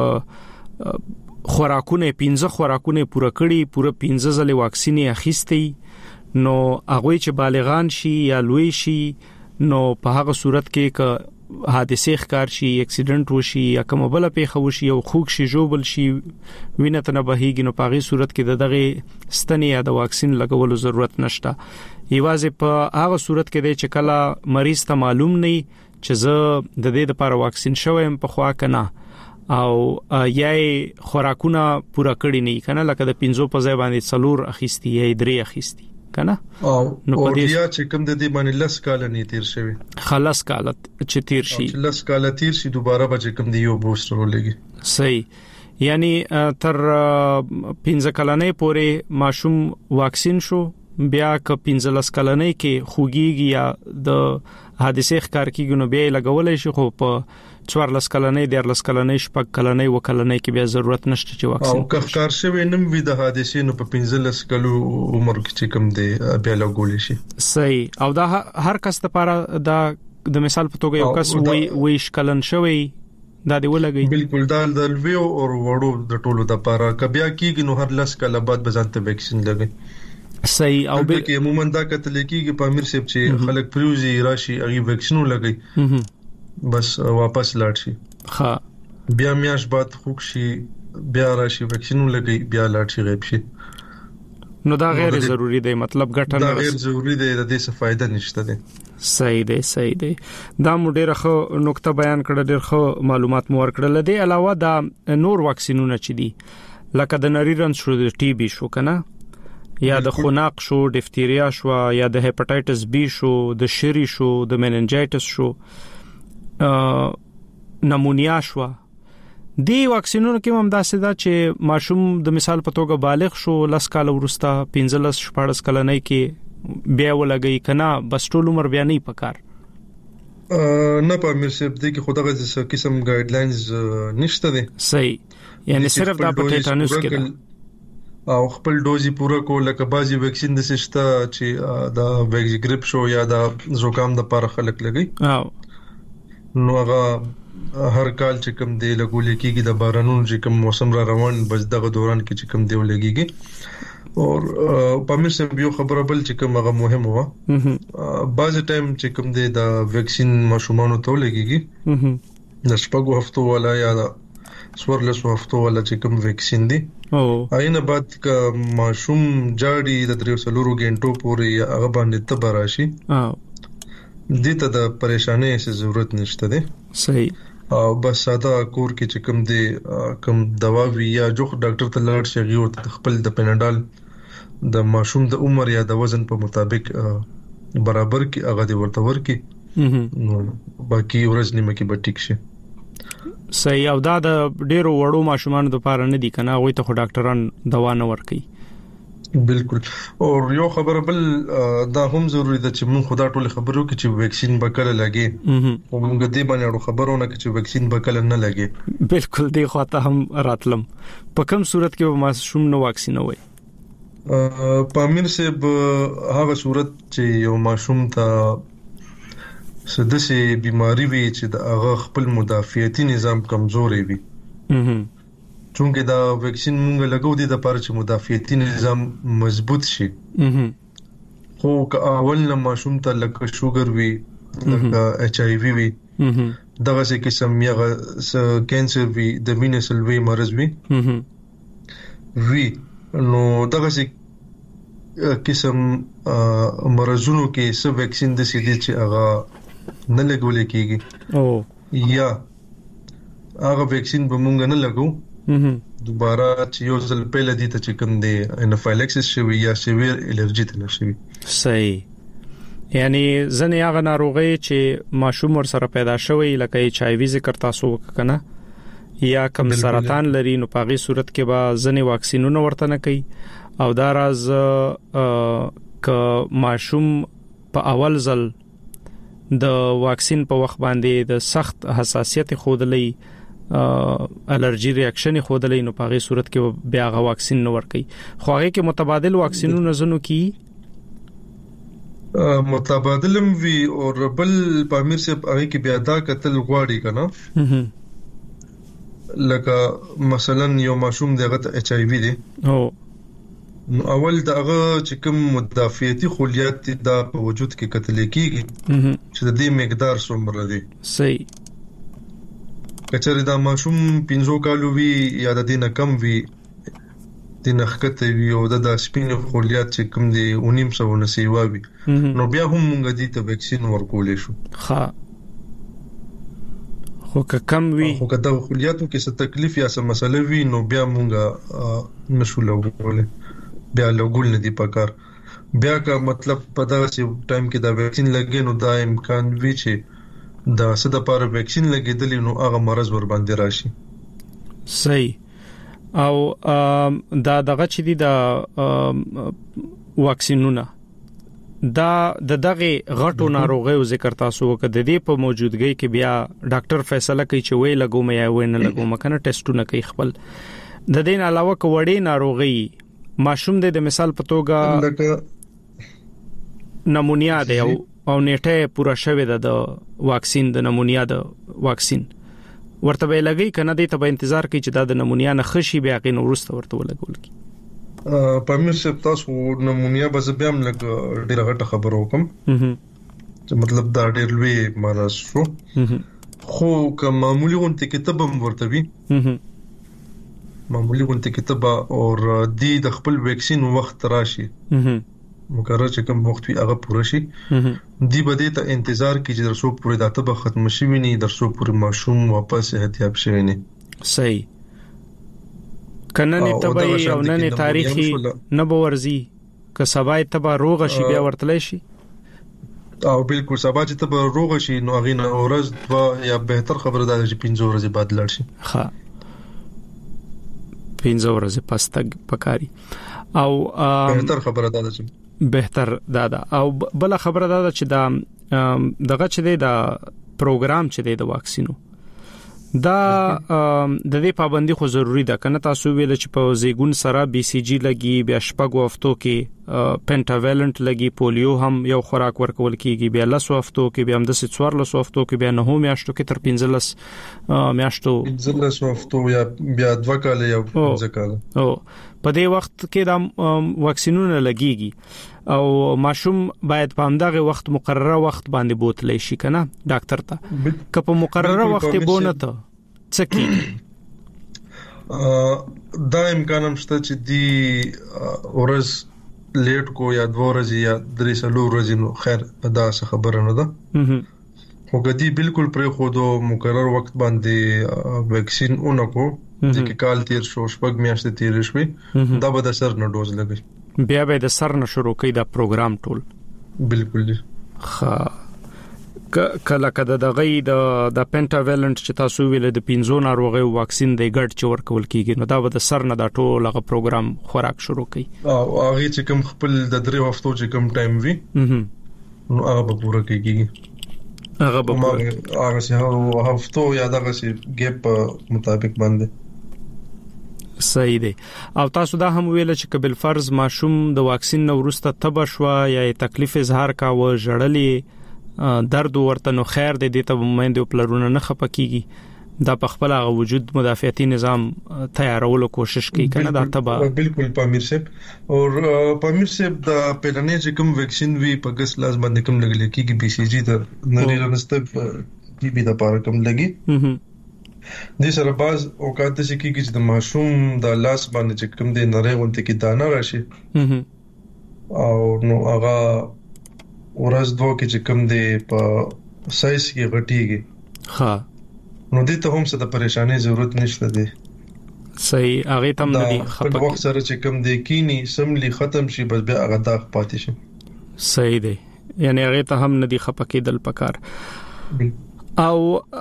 خوراکونه پنځه خوراکونه پوره کړي پوره پنځه ځله واکسین اخیستي نو هغه چې بالغان شي یا لوی شي نو په هغه صورت کې ک حادثه ښکار شي اکسیډنټ وشي یا کوم بل پیښه وشي او خوک شي جوړ شي وینه ته نه بهيږي نو په هغه صورت کې د دغه ستنې یا د واکسین لګولو ضرورت نشته یوازې په هغه صورت کې چې کله مریض ته معلوم نه چې زه د دې لپاره واکسین شوم په خوا کنه او یای خوراکونه پورا کړی نه کنه لکه د پنځو په ځای باندې څلور اخیستی یا درې اخیستی کنه او نو په دې چې کوم د دې باندې لس کال نه تیر شوی خلاص کال چې تیر شي لس کال تیر شي دوباره به کوم دی یو بوستر ولګي صحیح یعنی تر پنځه کلنې پورې ماشوم واکسین شو بیا ک پنځه لس کلنې کې خوګيږي یا د حادثه ښکار کیږي نو بیا لګولای شي خو په څوار لس کلنې ډیر لس کلنې شپږ کلنې و کلنې کې بیا ضرورت نشته چې واکسین او که ښکار شوی نم وي د حادثې نو په پنځه لس کلو عمر کې چې کوم دی بیا لګول شي صحیح او دا هر کس لپاره دا د مثال په توګه یو کس وی ویش کلن شوی دا دی ولګي بالکل دا د لویو او وړو د ټولو لپاره کبیا کیږي نو هر لس کله بعد بزانته ویکسین لګي صحیح او به کې عموما دا کتل کیږي په امیر سیب چې خلک پریوزي راشي هغه ویکسینو لګي بس واپس لاړ شي ها بیا میاش بعد خوک شي بیا راشي ویکسینو لګي بیا لاړ شي غیب شي نو دا غیر ضروری دی مطلب ګټه نه دا غیر ضروری دی د دې څه فائدہ نشته دی صحیح دی صحیح دی دا مو ډیره خو نقطه بیان کړه ډیر خو معلومات مو ورکړل دي علاوه دا نور واکسینونه چي دي لکه د نریرن شو د ټي بي شو کنه یا د خناق شو ډیفتیریا شو یا د هپاتایټس بی شو د شری شو د میننجایټس شو نمونیا شو دی واکسینونو کې هم داسې دا چې ماشوم د مثال په توګه بالغ شو لس کال ورسته پنځه لس شپږ کال نه کې بیا ولګي کنه بس ټول عمر بیا نه پکار نه په امیر صاحب دې کې خدای غوښتل قسم ګایډلاینز نشته دي صحیح یعنی صرف دا په ټیټانوس کې او خپل دوزي پوره کول لکه بازي ویکسین د سشته چې دا ویکس گریپ شو یا دا زوکام د لپاره خلک لګي او نو هغه هر کال چې کوم دی لګول کېږي د بارانونو چې کوم موسم را روان بس دغه دوران کې چې کوم دی ولګيږي او په مې سم یو خبره بل چې کوم هغه مهم و بعض ټایم چې کوم دی د ویکسین ماشومانو ته ولګيږي د شپږو هفتو ولا یا سورلسو هفتو ولا چې کوم ویکسین دی او اینه بعد ک ماشوم جاړي د درې سلورو غنټو پورې هغه باندې تبراشي او دې ته د پریشانې څه ضرورت نشته دی صحیح او بس ساده کور کې چې کوم دی کوم دوا وی یا جوخ ډاکټر ته لاړ شي او خپل د پیناډال د ماشوم د عمر یا د وزن په مطابق برابر کې هغه دی ورته ورکی نو باقي ورځ نیمه کې به ټیک شي صحیح او دا د ډیرو وړو ماشومانو لپاره نه دي کنه هغه ته خو ډاکټران دوا نه ورکي بالکل او یو خبره بل دا هم ضروری ده چې موږ خدا ټول خبرو کې چې ویکسین بکله لګي او موږ دې باندې خبرونه کې چې ویکسین بکله نه لګي بالکل دی خو ته هم راتلم په کوم صورت کې ماشوم نو واکسین وای په امیر صاحب هغه صورت چې یو ماشوم ته سدسي بیماری وي چې د هغه خپل مدافعتي نظام کمزوري وي چونکه دا ویکسین مونږ لګو دي د لپاره چې مدافعتي نظام مضبوط شي خو که اول نه ماشوم ته لکه شوګر وي لکه ایچ آی وی وي دغه څه قسم یا کینسر وي د وینې سلوي مرز وي وی نو دغه څه قسم مرزونو کې سب ویکسین د سیدي چې هغه نه لګول کېږي او یا هغه ویکسین به مونږ نه لګو دوباره چې یو ځل په لدی ته چې کوم دی انافایلکسس شوی یا سیویر الرجی ته شوی صحیح یعنی ځنې هغه ناروغي چې ماشوم ور سره پیدا شوی لکه ایچ آی وی ذکر تاسو وکنه یا کم سرطان لري نو په غي صورت کې به ځنې واکسینونه ورته نه کوي او دا راز ک ماشوم په اول ځل د واکسین په وخت باندې د سخت حساسیت خودلې الرجی ریاکشن خودلې نو په غي صورت کې بیا غا واکسین نه ورکي خو هغه کې متبادل واکسینونه زنو کی متبادلم وی او بل پامیر سے هغه کې بیا دا قتل غواړي کنه لکه مثلا یو ماشوم دغه ایچ آی وی دی او نو اول دغه چې کوم مدافعتي خلیات د په وجود کې قتل کیږي چې د دې مقدار څومره دی. صحیح. کچره دا ماشوم پنځو کالو وی یا د دینه کم وی د نخکته وی او د سپینو خلیات چې کوم دی اونیم سو نسیوا وی نو بیا هم موږ دې ته ویکسین ورکولې شو. ها خو که کم وی خو که دا خلیاتو کې څه تکلیف یا څه مسله وی نو بیا موږ نشو لګولې بیا لګول نه دی پکار. بیا کا مطلب په دا چې ټایم کې دا ویکسین لګې نو دا امکان وی چې دا څه د پاره ویکسین لګیدل نو هغه مرز ور باندې راشي. صحیح. او دا دغه چې دی دا واکسینونه دا د دغه غټو ناروغیو ذکر تاسو وکړه د دې په موجودګۍ کې بیا ډاکټر فیصله کوي چې وې لګوم یا وې نه لګوم کنه ټیسټونه کوي خپل. د دې نه علاوه کوړې ناروغي ماشوم د مثال په توګه نمونیا دی او او نیټه پورا شوه د واکسین د نمونیا د واکسین ورته به لګي کنه دې ته به انتظار کوي چې د نمونیا نه خشي بیا کې نو ورسته ورته ولګول کی. په مې څه تاسو نمونیا به زه بیا هم لګ ډیره غټه خبر وکم چې مطلب دا ډیر لوی مرض شو خو که معمولی غونته کتاب هم ورته وي معمولی غونته کتاب او د خپل ویکسین وخت راشي مقرر چې کوم وخت وي هغه پوره شي دی به دې ته انتظار کوي چې درسو پوره داته به ختم شي ویني درسو پوره ماشوم واپس احتیاط شي ویني. صحیح. کنه نه تبې او نه تاریخي نه بورزي که سبا ته به روغ شي بیا ورتلې شي او بالکل سبا چې ته به روغ شي نو هغه نه اورز دوا یا بهتر خبره ده چې پنځه ورځې بعد لړ شي. ها پنځه ورځې پس تک پکاري او بهتر خبره ده چې بهتر دادا او بل خبره ده چې دا دغه چې دا پروګرام چې دی د واکسینو دا د دې پابندي خو ضروری ده کنه تاسو ویل چې په زیګون سره بي سي جي لګي بیا شپږو هفتو کې پنټاویلنت لګي پولیو هم یو خوراک ورکول کیږي بیا لسو هفتو کې بیا هم د څوار لسو هفتو کې بیا نه هم میاشتو کې تر پنځلس میاشتو پنځلس هفتو یا بیا دوه کال یا پنځه کال او په دې وخت کې دا واکسینونه لګيږي او ماشوم باید په همدغه وخت مقرره وخت باندې بوتلی شي کنه ډاکټر ته که په مقرره وخت بونه ته څکی دا امکان هم شته چې دی ورځ لیټ کو یا دوه ورځې یا درې څلور ورځې نو خیر دا څه خبره نه ده خو کدی بالکل پر خو دو مقرر وخت باندې ویکسین اونکو چې کال تیر شو شپږ میاشتې تیر شوې دا به د سر نه ډوز لګي بیا به د سر نه شروع کړي دا پروګرام ټول. بالکل دي. ها کله کده د غي د د پنټاویلنت چې تاسو ویل د پینزو ناروغي واکسین د ګډ چور کول کیږي نو دا به د سر نه دا ټول هغه پروګرام خوراک شروع کړي او هغه چې کوم خپل د درې هفتو چې کوم ټایم وي نو هغه به پوره کیږي هغه به هغه چې هفتو یا دغه چې ګیپ مطابق باندې. صحیح دی. او تاسو دا هم ویل چې قبل فرض ماشوم د واکسین نو ورسته تبه شو یا تکلیف اظهار کاوه جړلې درد ورته نو خیر دی د ته مېندو پلرونه نه خپکیږي دا په خپل هغه وجود مدافعتي نظام تیارولو کوشش کوي کنه دا تبه بالکل پامیر صاحب او پامیر صاحب د پیرانې چې کوم ویکسین وی په ګس لاس باندې کوم لګل کیږي بي سي جي د نری رنسته پی بي د پاره کوم لګي د سره باز اوقات چې کیږي چې د ماشوم د لاس باندې چې کوم د نری غونته کې دانه راشي او نو هغه ورځ دوه کې چې کوم دی په سایز کې غټيږي ها نو دې ته هم څه د پریشانی ضرورت نشته دی. صحیح. هغه تم نه دی خپل وخت سره چې کوم دی کینی سملی ختم شي بس بیا هغه داغ پاتې شي. صحیح دی. یعنی هغه ته هم نه دی خپکیدل پکار او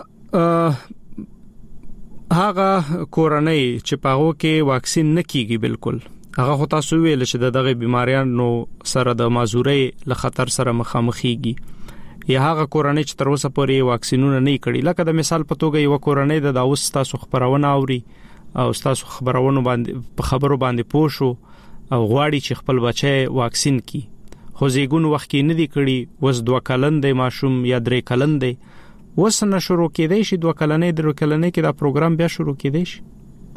هغه کورنۍ چې پاغو کې واکسین نه کیږي بالکل هغه خو تاسو ویل چې دغه بیماریانو سره د مازوري له خطر سره مخامخېږي یا هغه کورنۍ چې تر اوسه پورې واکسینونه نه کړي لکه د مثال په توګه یو کورنۍ د داوس تاسو خبرونه اوري او تاسو خبرونه باندې په خبرو باندې پوښو او غواړي چې خپل بچي واکسین کړي خو زیګون وخت کې نه دی کړي وس دوه کلن دی ماشوم یا درې کلن دی وس نه شروع کېدای شي دوه کلنې درې کلنې کې دا پروګرام بیا شروع کېدای شي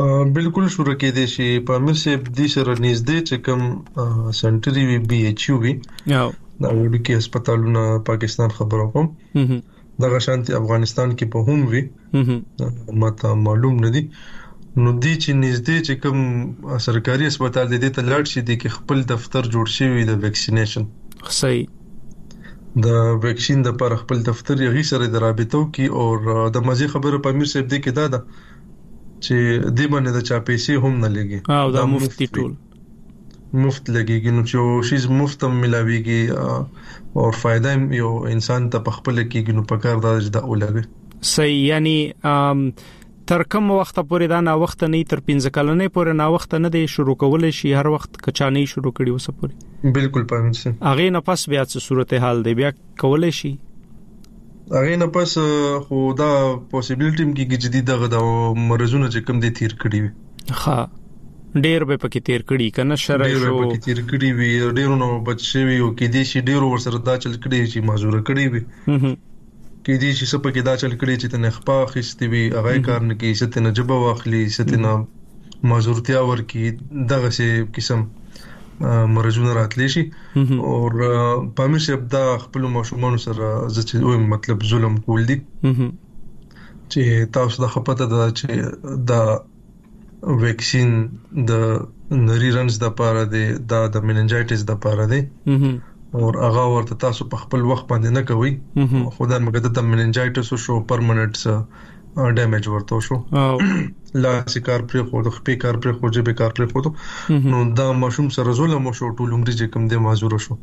بالکل شروع کېدې شي په امیر صاحب د سره نږدې چې کوم سنټري وی بي ایچ یو وی یو دا وړوکی هسپتالونه پاکستان خبرو کوم دغه شانتي افغانستان کې په هم وی ماته معلوم نه دي نو دي چې نږدې چې کوم سرکاري هسپتال دي ته لاړ شي دي کې خپل دفتر جوړ شوی د ویکسینیشن صحیح د ویکسین د پر خپل دفتر یې سره د رابطو کې او د مزي خبره په امیر صاحب دي کې دا ده چې دی باندې د چا پیسې هم نه لګي او دا مفت ټول مفت لګيږي نو چې شیز مفت هم ملاويږي او فائدہ یو انسان ته په خپل کېږي نو په کار دا د اولګي صحیح یعنی تر کوم وخت پورې دا نا وخت نه تر پنځه کلنې پورې نا وخت نه دی شروع کول شي هر وخت کچانې شروع کړي وسه پورې بالکل پامن سي اغه نه پس بیا څه صورتحال دی بیا کول شي اغه نه پس خو دا پوسیبিলিټی کې جديد دغه د مرزونه چې کم دي تیر کړي وي ها ډېر به پکې تیر کړي کنه شرع شو ډېر پکې تیر کړي وي ډېر نو بچي وي او کې دي شي ډېر ورسره دا چل کړي چې معذور کړي وي کې دي چې سپه کې دا چل کړي چې تنه خپا خستې وي اغه کار نه کې ستنه جبه واخلي ستنه معذورتیا ورکی دغه سي قسم مرزونه راتلی شي او پامیر صاحب دا خپل ماشومان سره چې مطلب ظلم کول دي چې تاسو د خپته دا چې دا ویکسین د نری رنز د پاره دی دا د میننجایټس د پاره دی او هغه ورته تاسو په خپل وخت باندې نه کوي خدای مګد د میننجایټس شو پرمننت ډیمیج ورته شو لا سکار پر خو د خپې کار پر خو جبه کار پر خو نو دا ماشوم سره ظلم شو ټول عمر چې کوم دی معذور شو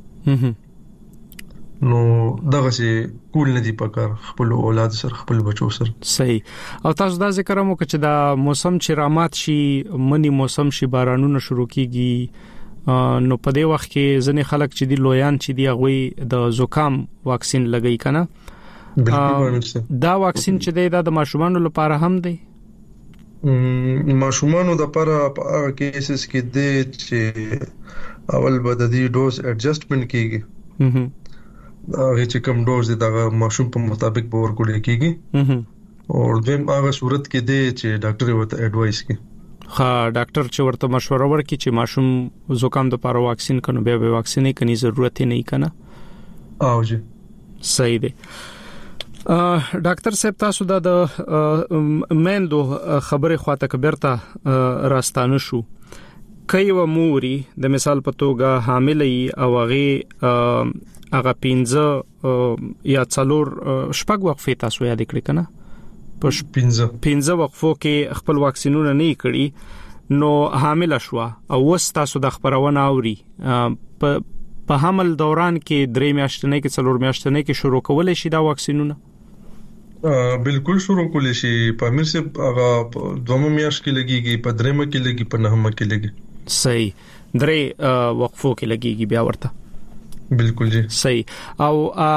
نو دغه سي کول نه دی پکار خپل اولاد سره خپل بچو سره صحیح او تاسو دا ذکر مو چې دا موسم چې رامات شي منی موسم شي بارانونه شروع کیږي نو په دې وخت کې ځنې خلک چې دی لویان چې دی هغه د زکام واکسین لګی کنه دا واکسین چې دی دا د ماشومانو لپاره هم دی ماشومانو د لپاره په هغه کیسز کې دی چې اول به د دې ډوز اډجستمنت کیږي هغه چې کوم ډوز دی دا ماشوم په مطابق به ورکول کیږي او دیم هغه صورت کې دی چې ډاکټر ورته اډوایس کوي ها ډاکټر چې ورته مشوره ورکړي چې ماشوم زکام د لپاره واکسین کنه به به واکسینې کني ضرورت نه کنه او جی صحیح دی ډاکټر صاحب تاسو دا د مندو خبره خواته کبرته راستانه شو کای و موري د مثال په توګه حاملې او هغه هغه پینځه یا څلور شپږ وقفې تاسو یاد کړئ کنه په پینځه پینځه وقفو کې خپل واکسینونه نه کړی نو حامل شو او وس تاسو د خبرونه اوري په په حمل دوران کې درې میاشتې کې څلور میاشتې کې شروع کول شي دا واکسینونه بالکل شروع کول شي په امیر صاحب هغه دوه میاشتې کې لګيږي په درېمه کې لګي په نهمه کې لګي صحیح درې وقفو کې لګيږي بیا ورته بالکل جی صحیح او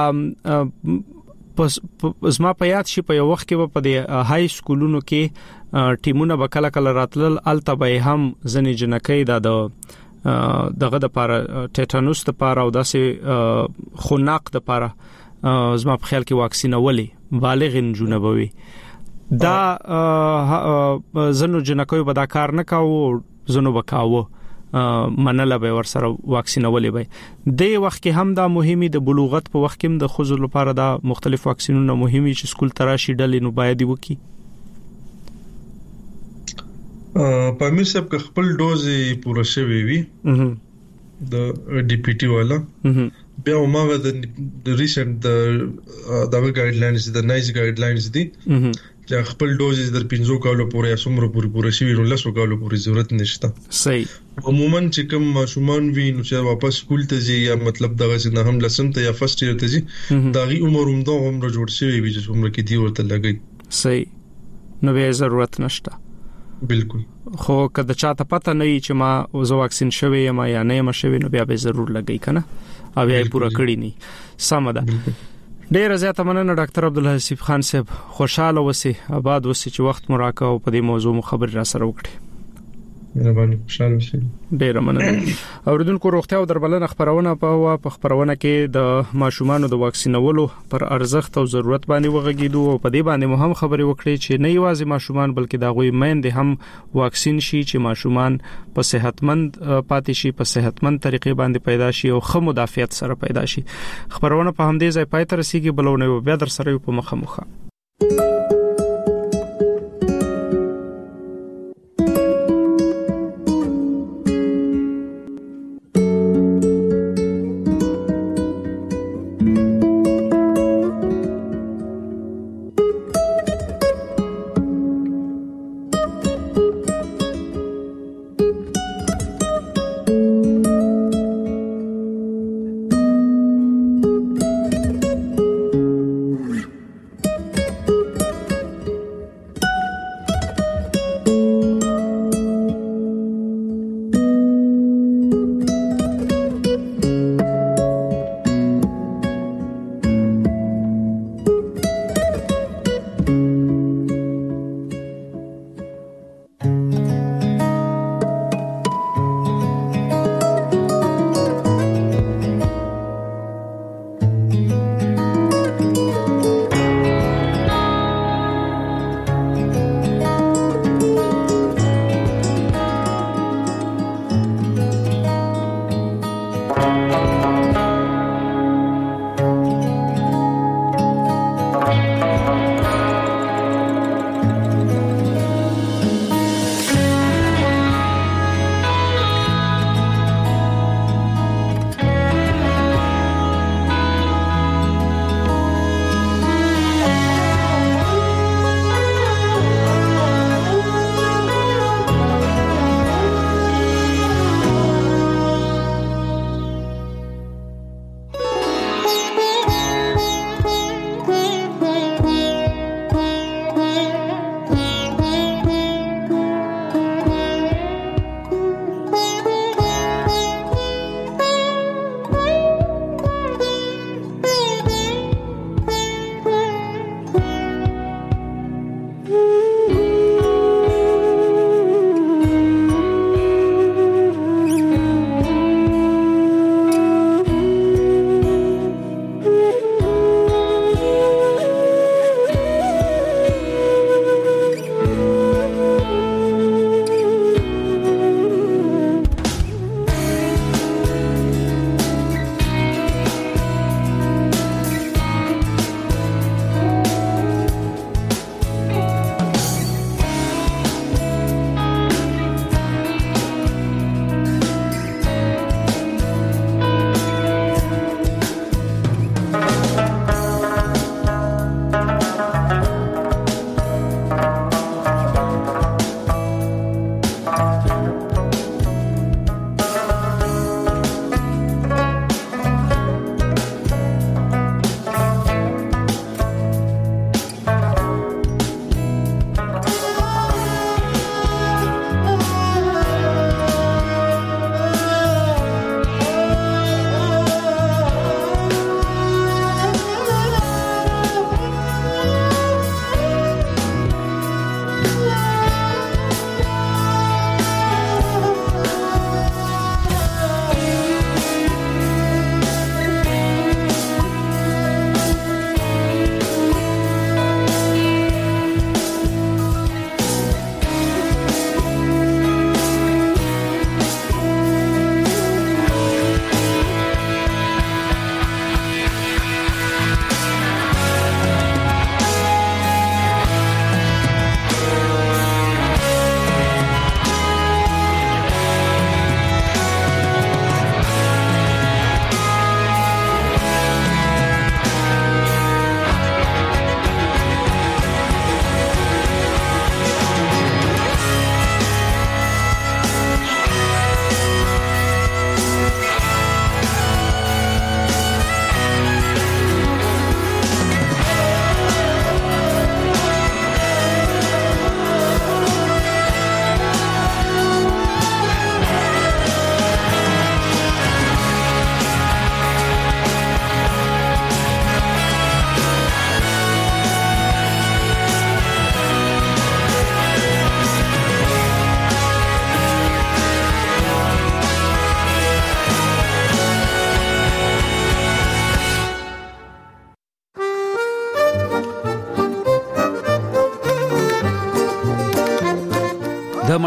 پس زما په یاد شي په یو وخت کې په د های سکولونو کې ټیمونه وکړه کله راتلل التبه هم ځنې جنکې دا د دغه د پاره ټیټانوس د پاره او داسې خناق د پاره زما په خیال کې واکسین اولي بالغ جنونه بوي دا زنو جنکې به دا کار نه کاوه زنو وکاوه منله به ور سره واکسین اولي به د وخت کې هم دا مهمه د بلوغت په وخت کې د خزر لپاره دا مختلف واکسینونه مهمه چې سکول تراشي ډلې نو باید وکي په امیر صاحب که خپل ډوز پوره شوی وي د ډي پی ټي والا بیا موږ د ریسنت د دغه ګایډلاینز د نایس ګایډلاینز دي چې خپل ډوز در پنځو کالو پورې اسمره پوری پوره شوی نو لاسو کالو پورې ضرورت نشته صحیح عموما چې کوم ماشومان وي نو چې واپس سکول ته ځي یا مطلب دغه نه هم لسم ته یا فرست ایئر ته ځي دغه عمر هم دوه عمر جوړ شوی وي چې عمر کې دی ورته لګي صحیح نو به ضرورت نشته بالکل خو کله چاته پته نه وي چې ما زو واکسین شوی یم یا نه یم شوی نو بیا به ضرور لګي کنه او بیا پورا کړی نه سم ده ډیر زیاته مننه ډاکټر عبدالحسیب خان صاحب خوشاله وسی آباد وسی چې وخت مراکه او په دې موضوع مو خبر را سره وکړي مهرباني خوشاله شئ. ډیر مننه. اوریدونکو روغتیا او درملنه خبرونه په په خبرونه کې د ماشومان د واکسینولو پر ارزښت او ضرورت باندې وغږیدو او په دې باندې مهم خبرې وکړي چې نه یوازې ماشومان بلکې د غوي میندې هم واکسین شي چې ماشومان په صحتمند پاتې شي، په صحتمند طریقې باندې پیدا شي او ښه مدافعت سره پیدا شي. خبرونه په همدې ځای پای ته رسیدي، بلونه بیا در سره په مخه.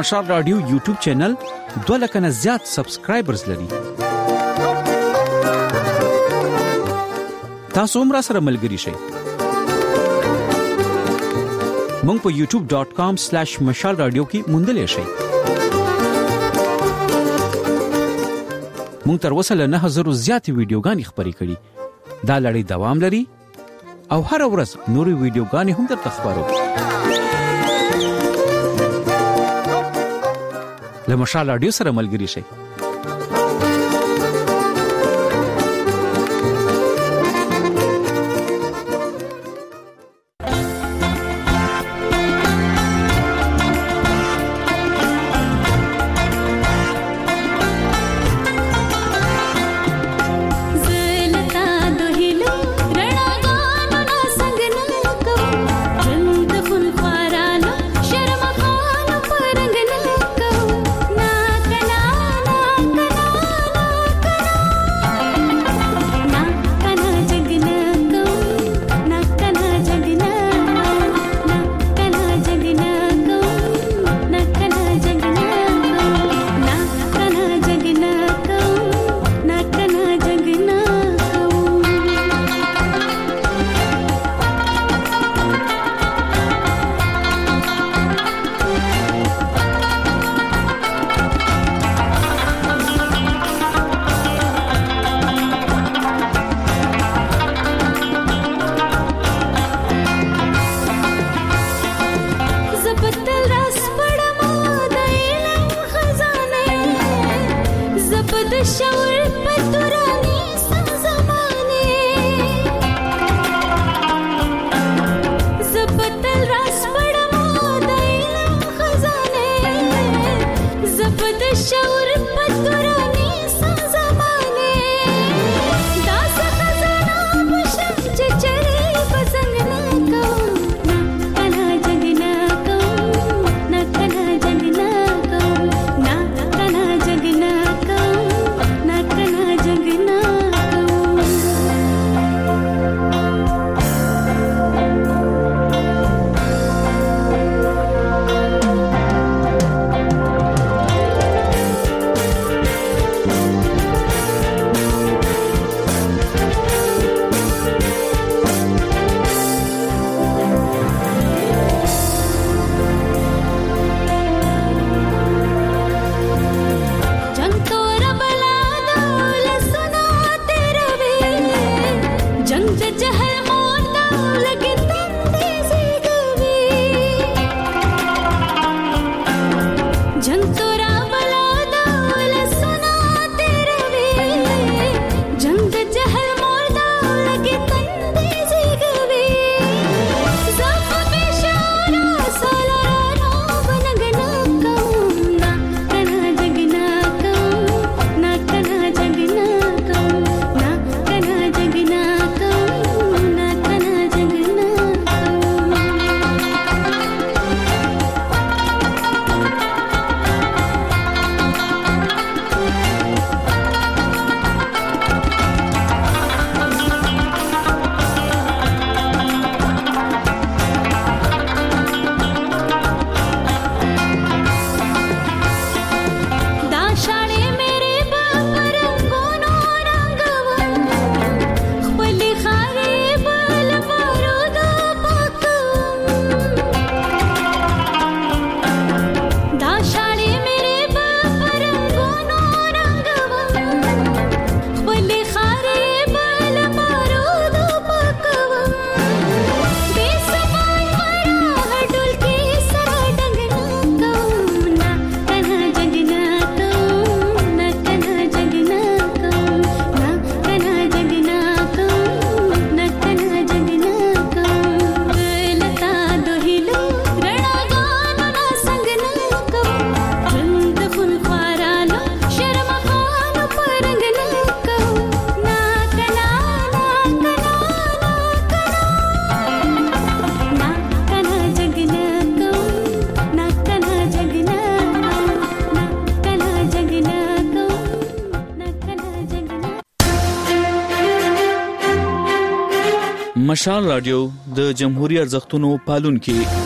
مشال رادیو یوټیوب چینل دوه لک نه زیات سبسکرایبرز لري. تاسو هم را سره ملګري شئ. مونږ په یوټیوب ډاٹ کام سلیش مشال رادیو کې موندلې شئ. مونږ تر اوسه له نه هزار زیاتې ویډیوګانې خپرې کړې. دا لړۍ دوام لري او هر ورځ نورې ویډیوګانې هم درته خپرو. له مشال رادیو سره ملګري شئ. مشال رادیو د جمهوریت ارزښتونو پالونکي